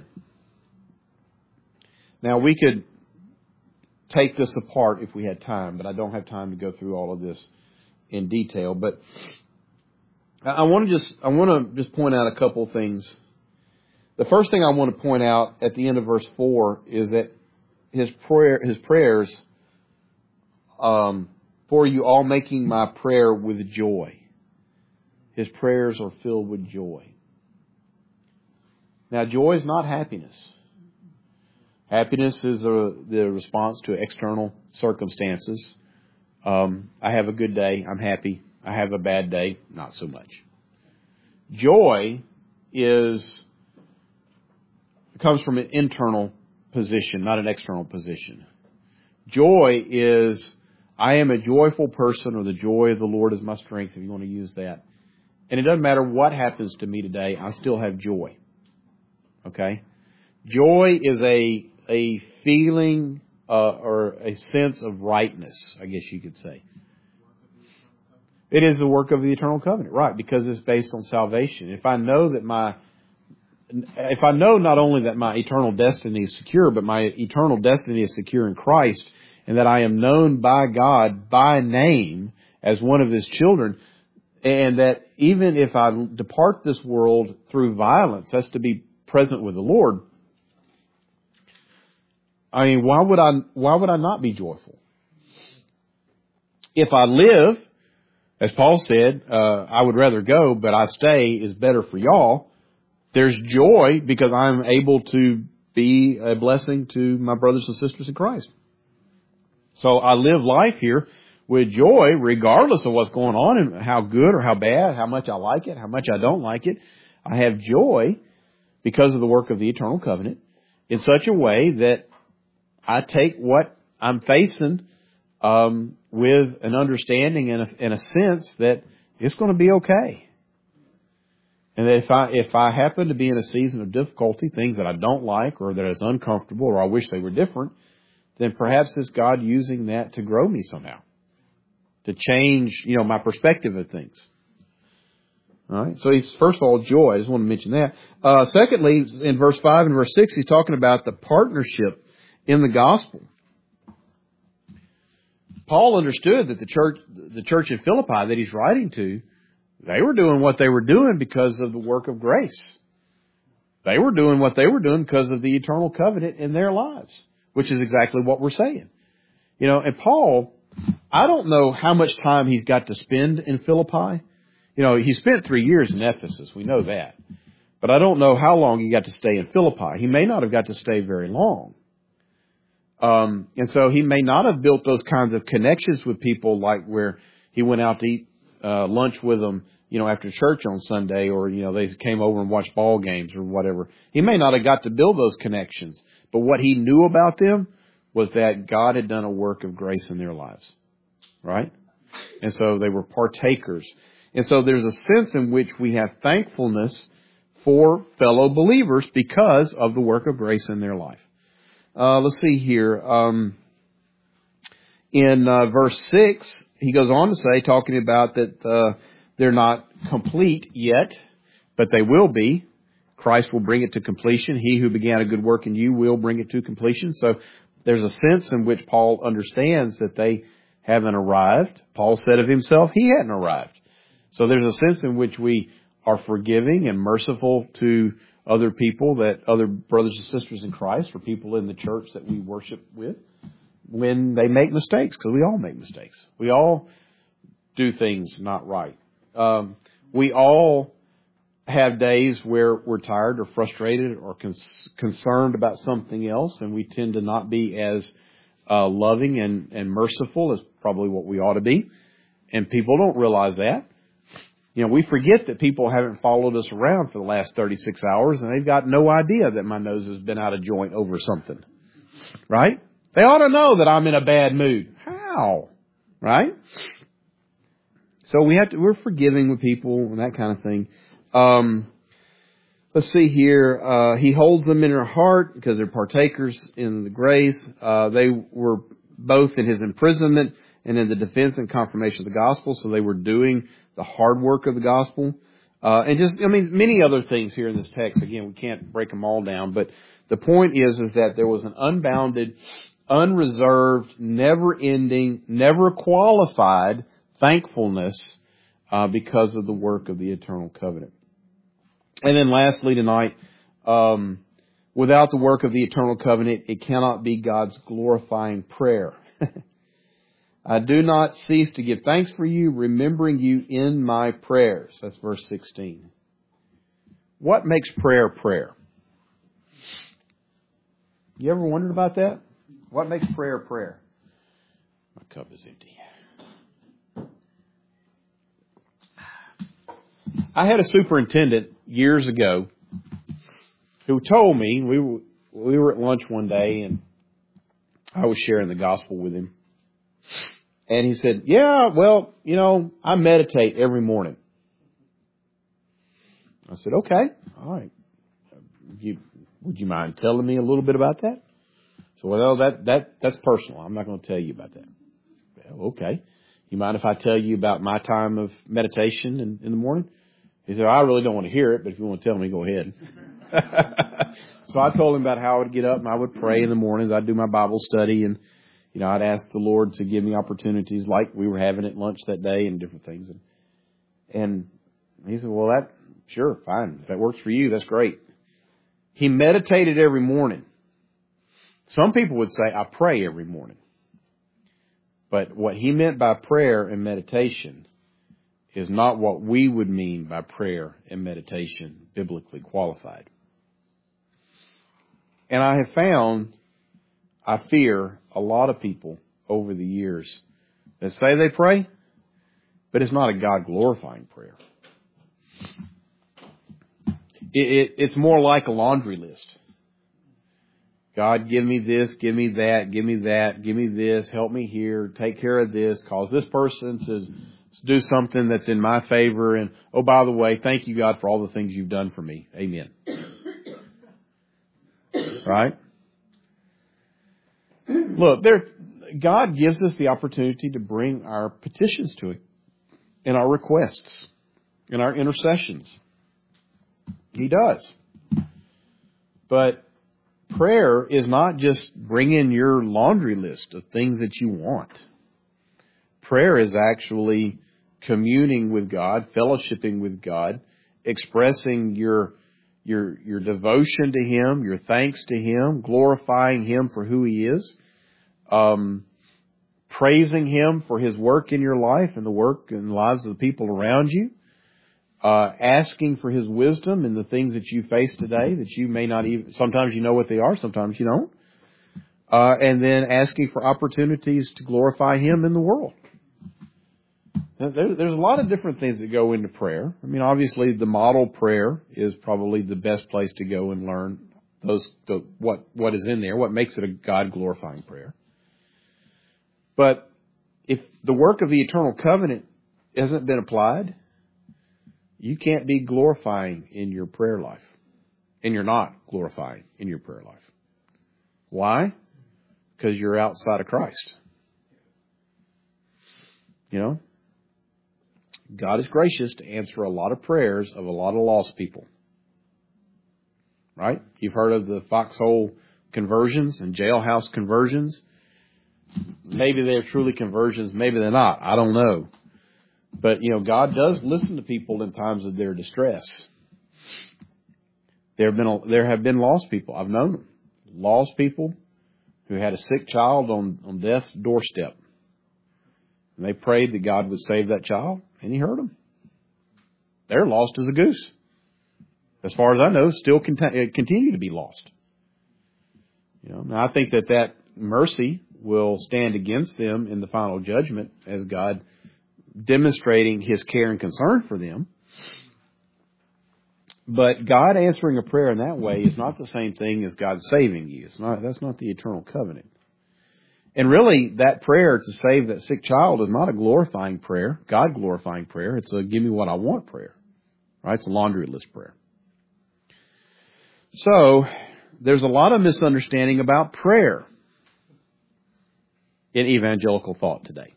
Now, we could take this apart if we had time, but I don't have time to go through all of this in detail. But I want to just I want to just point out a couple of things. The first thing I want to point out at the end of verse four is that his prayer, his prayers, um, for you all making my prayer with joy. His prayers are filled with joy. Now, joy is not happiness. Happiness is a, the response to external circumstances. Um, I have a good day, I'm happy. I have a bad day, not so much. Joy is comes from an internal position, not an external position. Joy is, I am a joyful person, or the joy of the Lord is my strength, if you want to use that. And it doesn't matter what happens to me today, I still have joy. Okay? Joy is a a feeling uh, or a sense of rightness, I guess you could say. It is the work of the eternal covenant, right? Because it's based on salvation. If I know that my If I know not only that my eternal destiny is secure, but my eternal destiny is secure in Christ, and that I am known by God by name as one of His children, and that even if I depart this world through violence, that's to be present with the Lord. I mean, why would I, why would I not be joyful? If I live, as Paul said, uh, I would rather go, but I stay is better for y'all. There's joy because I'm able to be a blessing to my brothers and sisters in Christ. So I live life here with joy regardless of what's going on and how good or how bad, how much I like it, how much I don't like it. I have joy because of the work of the eternal covenant in such a way that I take what I'm facing um, with an understanding and a, and a sense that it's going to be okay. And that if I if I happen to be in a season of difficulty, things that I don't like or that is uncomfortable or I wish they were different, then perhaps it's God using that to grow me somehow, to change, you know, my perspective of things. All right. So he's, first of all, joy. I just want to mention that. Uh, secondly, in verse five and verse six, he's talking about the partnership in the gospel. Paul understood that the church, the church in Philippi that he's writing to, they were doing what they were doing because of the work of grace. They were doing what they were doing because of the eternal covenant in their lives, which is exactly what we're saying. You know, and Paul, I don't know how much time he's got to spend in Philippi. You know, he spent three years in Ephesus. We know that. But I don't know how long he got to stay in Philippi. He may not have got to stay very long. Um, and so he may not have built those kinds of connections with people like where he went out to eat uh, lunch with them, you know, after church on Sunday, or, you know, they came over and watched ball games or whatever. He may not have got to build those connections. But what he knew about them was that God had done a work of grace in their lives. Right? And so they were partakers. And so there's a sense in which we have thankfulness for fellow believers because of the work of grace in their life. Uh, let's see here. Um, in uh, verse six, he goes on to say, talking about that uh, they're not complete yet, but they will be. Christ will bring it to completion. He who began a good work in you will bring it to completion. So there's a sense in which Paul understands that they haven't arrived. Paul said of himself, he hadn't arrived. So there's a sense in which we are forgiving and merciful to other people, that other brothers and sisters in Christ, or people in the church that we worship with, when they make mistakes, because we all make mistakes. We all do things not right. Um, we all have days where we're tired or frustrated or cons- concerned about something else, and we tend to not be as uh, loving and, and merciful as probably what we ought to be. And people don't realize that. You know, we forget that people haven't followed us around for the last thirty-six hours, and they've got no idea that my nose has been out of joint over something. Right? They ought to know that I'm in a bad mood. How? Right? So we have to, we're forgiving with people and that kind of thing. Um, let's see here. Uh, he holds them in her heart because they're partakers in the grace. Uh, they were both in his imprisonment and in the defense and confirmation of the gospel. So they were doing the hard work of the gospel. Uh, and just, I mean, many other things here in this text. Again, we can't break them all down, but the point is, is that there was an unbounded, unreserved, never ending, never qualified thankfulness, uh, because of the work of the eternal covenant. And then lastly tonight, um, without the work of the eternal covenant, it cannot be God's glorifying prayer. I do not cease to give thanks for you, remembering you in my prayers. That's verse sixteen. What makes prayer prayer? You ever wondered about that? What makes prayer prayer? My cup is empty. I had a superintendent years ago who told me, we were, we were at lunch one day and I was sharing the gospel with him. And he said, yeah, well, you know, I meditate every morning. I said, okay, all right. You, would you mind telling me a little bit about that? So, well, that, that, that's personal. I'm not going to tell you about that. Well, okay. You mind if I tell you about my time of meditation in, in the morning? He said, I really don't want to hear it, but if you want to tell me, go ahead. So I told him about how I would get up and I would pray in the mornings. I'd do my Bible study and, you know, I'd ask the Lord to give me opportunities like we were having at lunch that day and different things. And, and he said, well, that, sure, fine. If that works for you, that's great. He meditated every morning. Some people would say, I pray every morning. But what he meant by prayer and meditation is not what we would mean by prayer and meditation, biblically qualified. And I have found, I fear, a lot of people over the years that say they pray, but it's not a God-glorifying prayer. It, it, it's more like a laundry list. God, give me this, give me that, give me that, give me this, help me here, take care of this, cause this person to do something that's in my favor. And, oh, by the way, thank you, God, for all the things you've done for me. Amen. Right? Look, there, God gives us the opportunity to bring our petitions to Him and our requests and our intercessions. He does. But prayer is not just bringing your laundry list of things that you want. Prayer is actually communing with God, fellowshipping with God, expressing your your your devotion to Him, your thanks to Him, glorifying Him for who He is, um, praising Him for His work in your life and the work and the lives of the people around you, uh, asking for His wisdom in the things that you face today that you may not even, sometimes you know what they are, sometimes you don't, uh, and then asking for opportunities to glorify Him in the world. There, there's a lot of different things that go into prayer. I mean, obviously, the model prayer is probably the best place to go and learn those the, what what is in there, what makes it a God-glorifying prayer. But if the work of the eternal covenant hasn't been applied, you can't be glorifying in your prayer life, and you're not glorifying in your prayer life. Why? Because you're outside of Christ. You know? God is gracious to answer a lot of prayers of a lot of lost people. Right? You've heard of the foxhole conversions and jailhouse conversions. Maybe they're truly conversions, maybe they're not. I don't know. But, you know, God does listen to people in times of their distress. There have been a, there have been lost people. I've known them. Lost people who had a sick child on, on death's doorstep. And they prayed that God would save that child, and He heard them. They're lost as a goose. As far as I know, still cont- continue to be lost. You know, now I think that that mercy will stand against them in the final judgment as God demonstrating His care and concern for them. But God answering a prayer in that way is not the same thing as God saving you. It's not. That's not the eternal covenant. And really, that prayer to save that sick child is not a glorifying prayer, God-glorifying prayer. It's a give me what I want prayer. Right? It's a laundry list prayer. So, there's a lot of misunderstanding about prayer in evangelical thought today.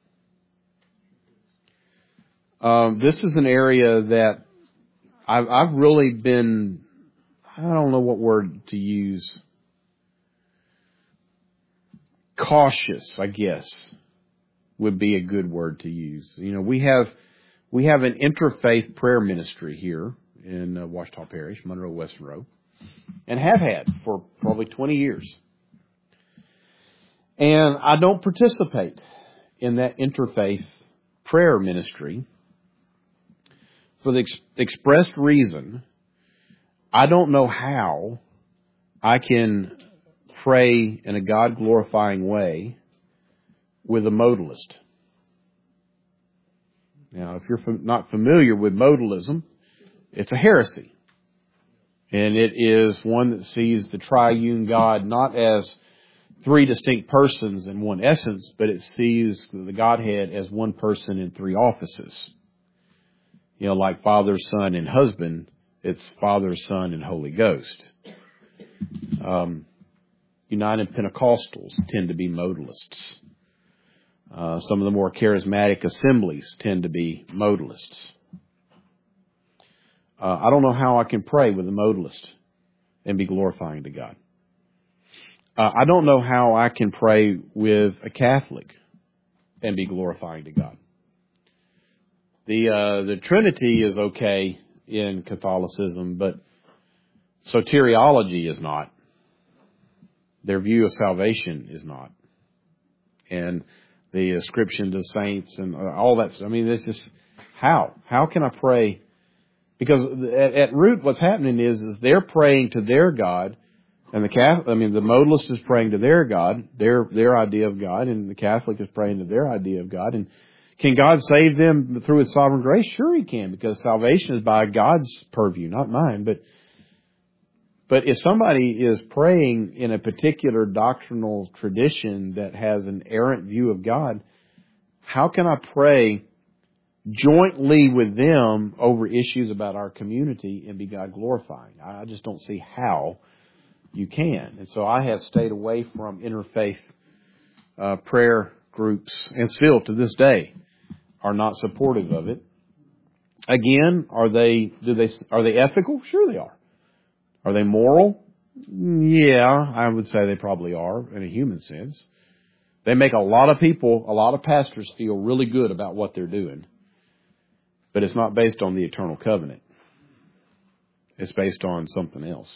Um, this is an area that I've, I've really been, I don't know what word to use, cautious, I guess, would be a good word to use. You know, we have we have an interfaith prayer ministry here in uh, Ouachita Parish, Monroe West Monroe, and have had for probably twenty years. And I don't participate in that interfaith prayer ministry for the ex- expressed reason I don't know how I can pray in a God-glorifying way with a modalist. Now, if you're not familiar with modalism, It's a heresy. And it is one that sees the triune God not as three distinct persons in one essence, but it sees the Godhead as one person in three offices. You know, like Father, Son, and Husband, it's Father, Son, and Holy Ghost. Um, United Pentecostals tend to be modalists. Uh, some of the more charismatic assemblies tend to be modalists. Uh, I don't know how I can pray with a modalist and be glorifying to God. Uh, I don't know how I can pray with a Catholic and be glorifying to God. The uh, the Trinity is okay in Catholicism, but soteriology is not. Their view of salvation is not. And the ascription to saints and all that stuff. I mean, it's just, how? How can I pray? Because at, at root, what's happening is, is they're praying to their God, and the Catholic, I mean, the modalist is praying to their God, their their idea of God, and the Catholic is praying to their idea of God. And can God save them through His sovereign grace? Sure He can, because salvation is by God's purview, not mine. But But if somebody is praying in a particular doctrinal tradition that has an errant view of God, how can I pray jointly with them over issues about our community and be God glorifying? I just don't see how you can. And so I have stayed away from interfaith uh, prayer groups, and still to this day are not supportive of it. Again, are they do they are they ethical? Sure they are. Are they moral? Yeah, I would say they probably are in a human sense. They make a lot of people, a lot of pastors feel really good about what they're doing. But it's not based on the eternal covenant. It's based on something else.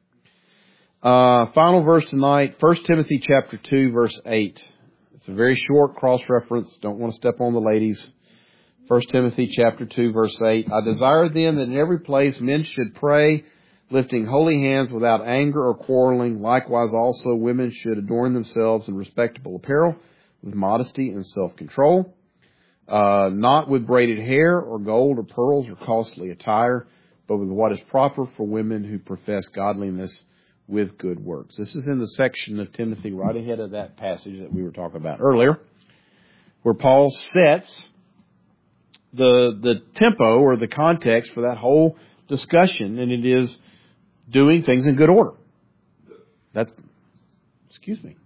Uh, final verse tonight, First Timothy chapter two, verse eight. It's a very short cross-reference. Don't want to step on the ladies. First Timothy chapter two, verse eight. I desire then that in every place men should pray, lifting holy hands without anger or quarreling. Likewise also women should adorn themselves in respectable apparel, with modesty and self-control, uh, not with braided hair or gold or pearls or costly attire, but with what is proper for women who profess godliness with good works. This is in the section of Timothy right ahead of that passage that we were talking about earlier, where Paul sets the the tempo or the context for that whole discussion, and it is doing things in good order. That's, excuse me.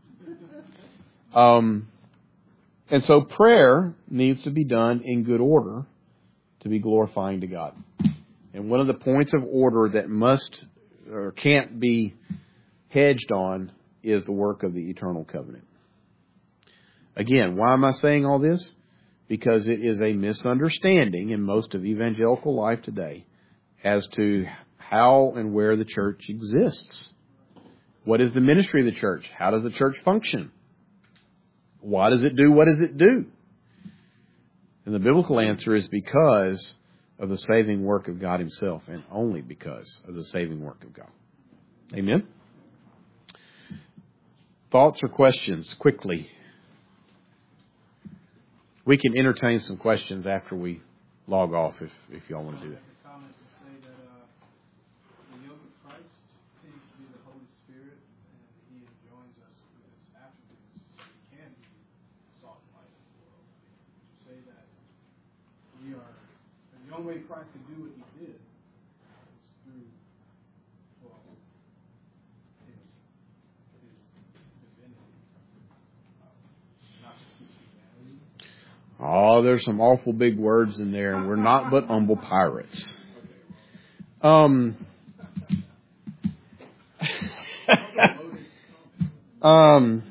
Um, and so prayer needs to be done in good order to be glorifying to God. And one of the points of order that must or can't be hedged on is the work of the eternal covenant. Again, why am I saying all this? Because it is a misunderstanding in most of evangelical life today as to how and where the church exists. What is the ministry of the church? How does the church function? Why does it do what does it do? And the biblical answer is because of the saving work of God Himself, and only because of the saving work of God. Amen? Thoughts or questions, quickly? We can entertain some questions after we log off if, if y'all want to do that. The only way Christ could do what He did was through, well, His, his divinity, uh, not just His humanity. Oh, there's some awful big words in there, and we're not but humble pirates. Um, um,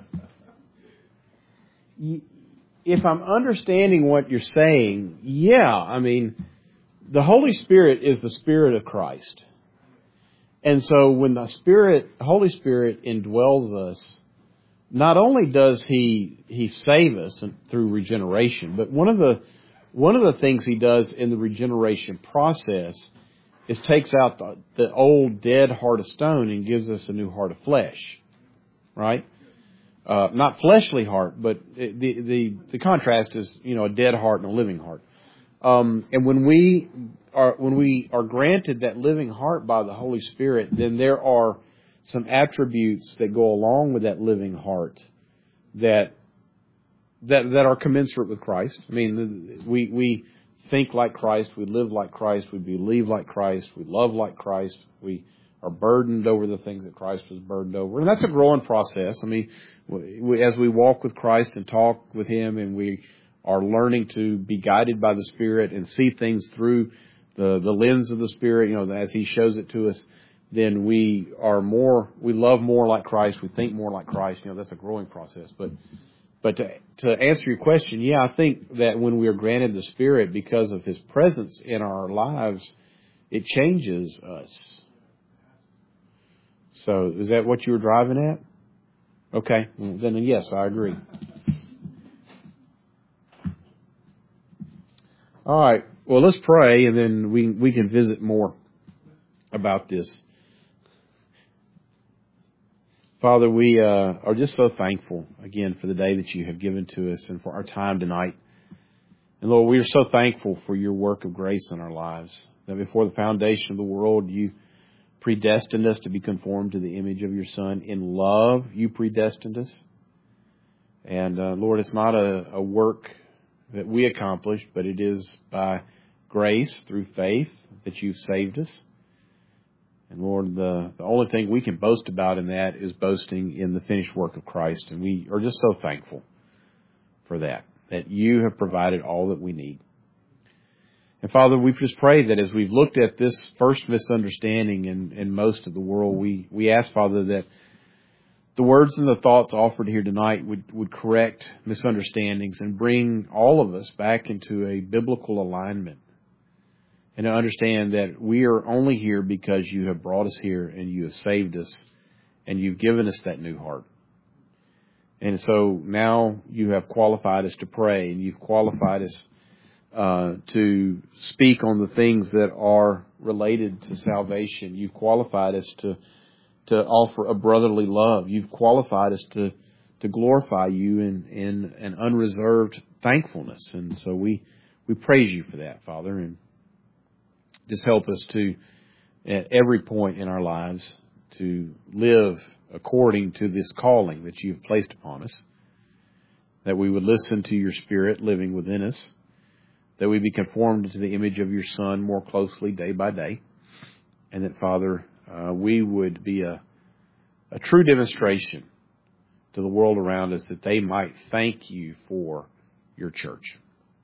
if I'm understanding what you're saying, yeah, I mean, the Holy Spirit is the Spirit of Christ. And so when the Spirit, Holy Spirit indwells us, not only does He He save us through regeneration, but one of the one of the things He does in the regeneration process is takes out the, the old dead heart of stone and gives us a new heart of flesh, right? Uh, not fleshly heart, but the, the, the contrast is, you know, a dead heart and a living heart. Um, and when we are when we are granted that living heart by the Holy Spirit, then there are some attributes that go along with that living heart that that that are commensurate with Christ. I mean, we we think like Christ, we live like Christ, we believe like Christ, we love like Christ, we are burdened over the things that Christ was burdened over, and that's a growing process. I mean, we, as we walk with Christ and talk with Him, and we are learning to be guided by the Spirit and see things through the the lens of the Spirit, you know, as He shows it to us, then we are more, we love more like Christ, we think more like Christ. You know, that's a growing process. But but to, to answer your question, yeah, I think that when we are granted the Spirit because of His presence in our lives, it changes us. So is that what you were driving at? Okay, then yes, I agree. All right, well, let's pray, and then we we can visit more about this. Father, we uh, are just so thankful, again, for the day that you have given to us and for our time tonight. And Lord, we are so thankful for your work of grace in our lives, that before the foundation of the world, you predestined us to be conformed to the image of your Son. In love, you predestined us. And uh, Lord, it's not a, a work that we accomplished, but it is by grace through faith that you've saved us. And Lord, the, the only thing we can boast about in that is boasting in the finished work of Christ. And we are just so thankful for that, that you have provided all that we need. And Father, we just pray that as we've looked at this first misunderstanding in, in most of the world, we, we ask, Father, that the words and the thoughts offered here tonight would, would correct misunderstandings and bring all of us back into a biblical alignment. And to understand that we are only here because you have brought us here and you have saved us and you've given us that new heart. And so now you have qualified us to pray, and you've qualified us uh, to speak on the things that are related to salvation. You've qualified us to to offer a brotherly love. You've qualified us to to glorify you in, in an unreserved thankfulness. And so we, we praise you for that, Father, and just help us to, at every point in our lives, to live according to this calling that you've placed upon us, that we would listen to your Spirit living within us, that we be conformed to the image of your Son more closely day by day, and that, Father, uh, we would be a, a true demonstration to the world around us, that they might thank you for your church.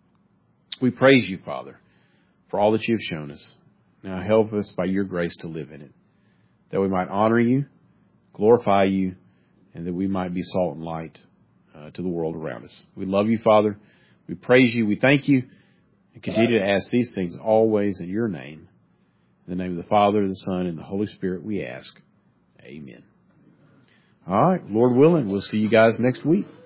We praise you, Father, for all that you have shown us. Now help us by your grace to live in it, that we might honor you, glorify you, and that we might be salt and light uh, to the world around us. We love you, Father. We praise you. We thank you, and continue to ask these things always in your name. In the name of the Father, the Son, and the Holy Spirit, we ask. Amen. All right. Lord willing, we'll see you guys next week.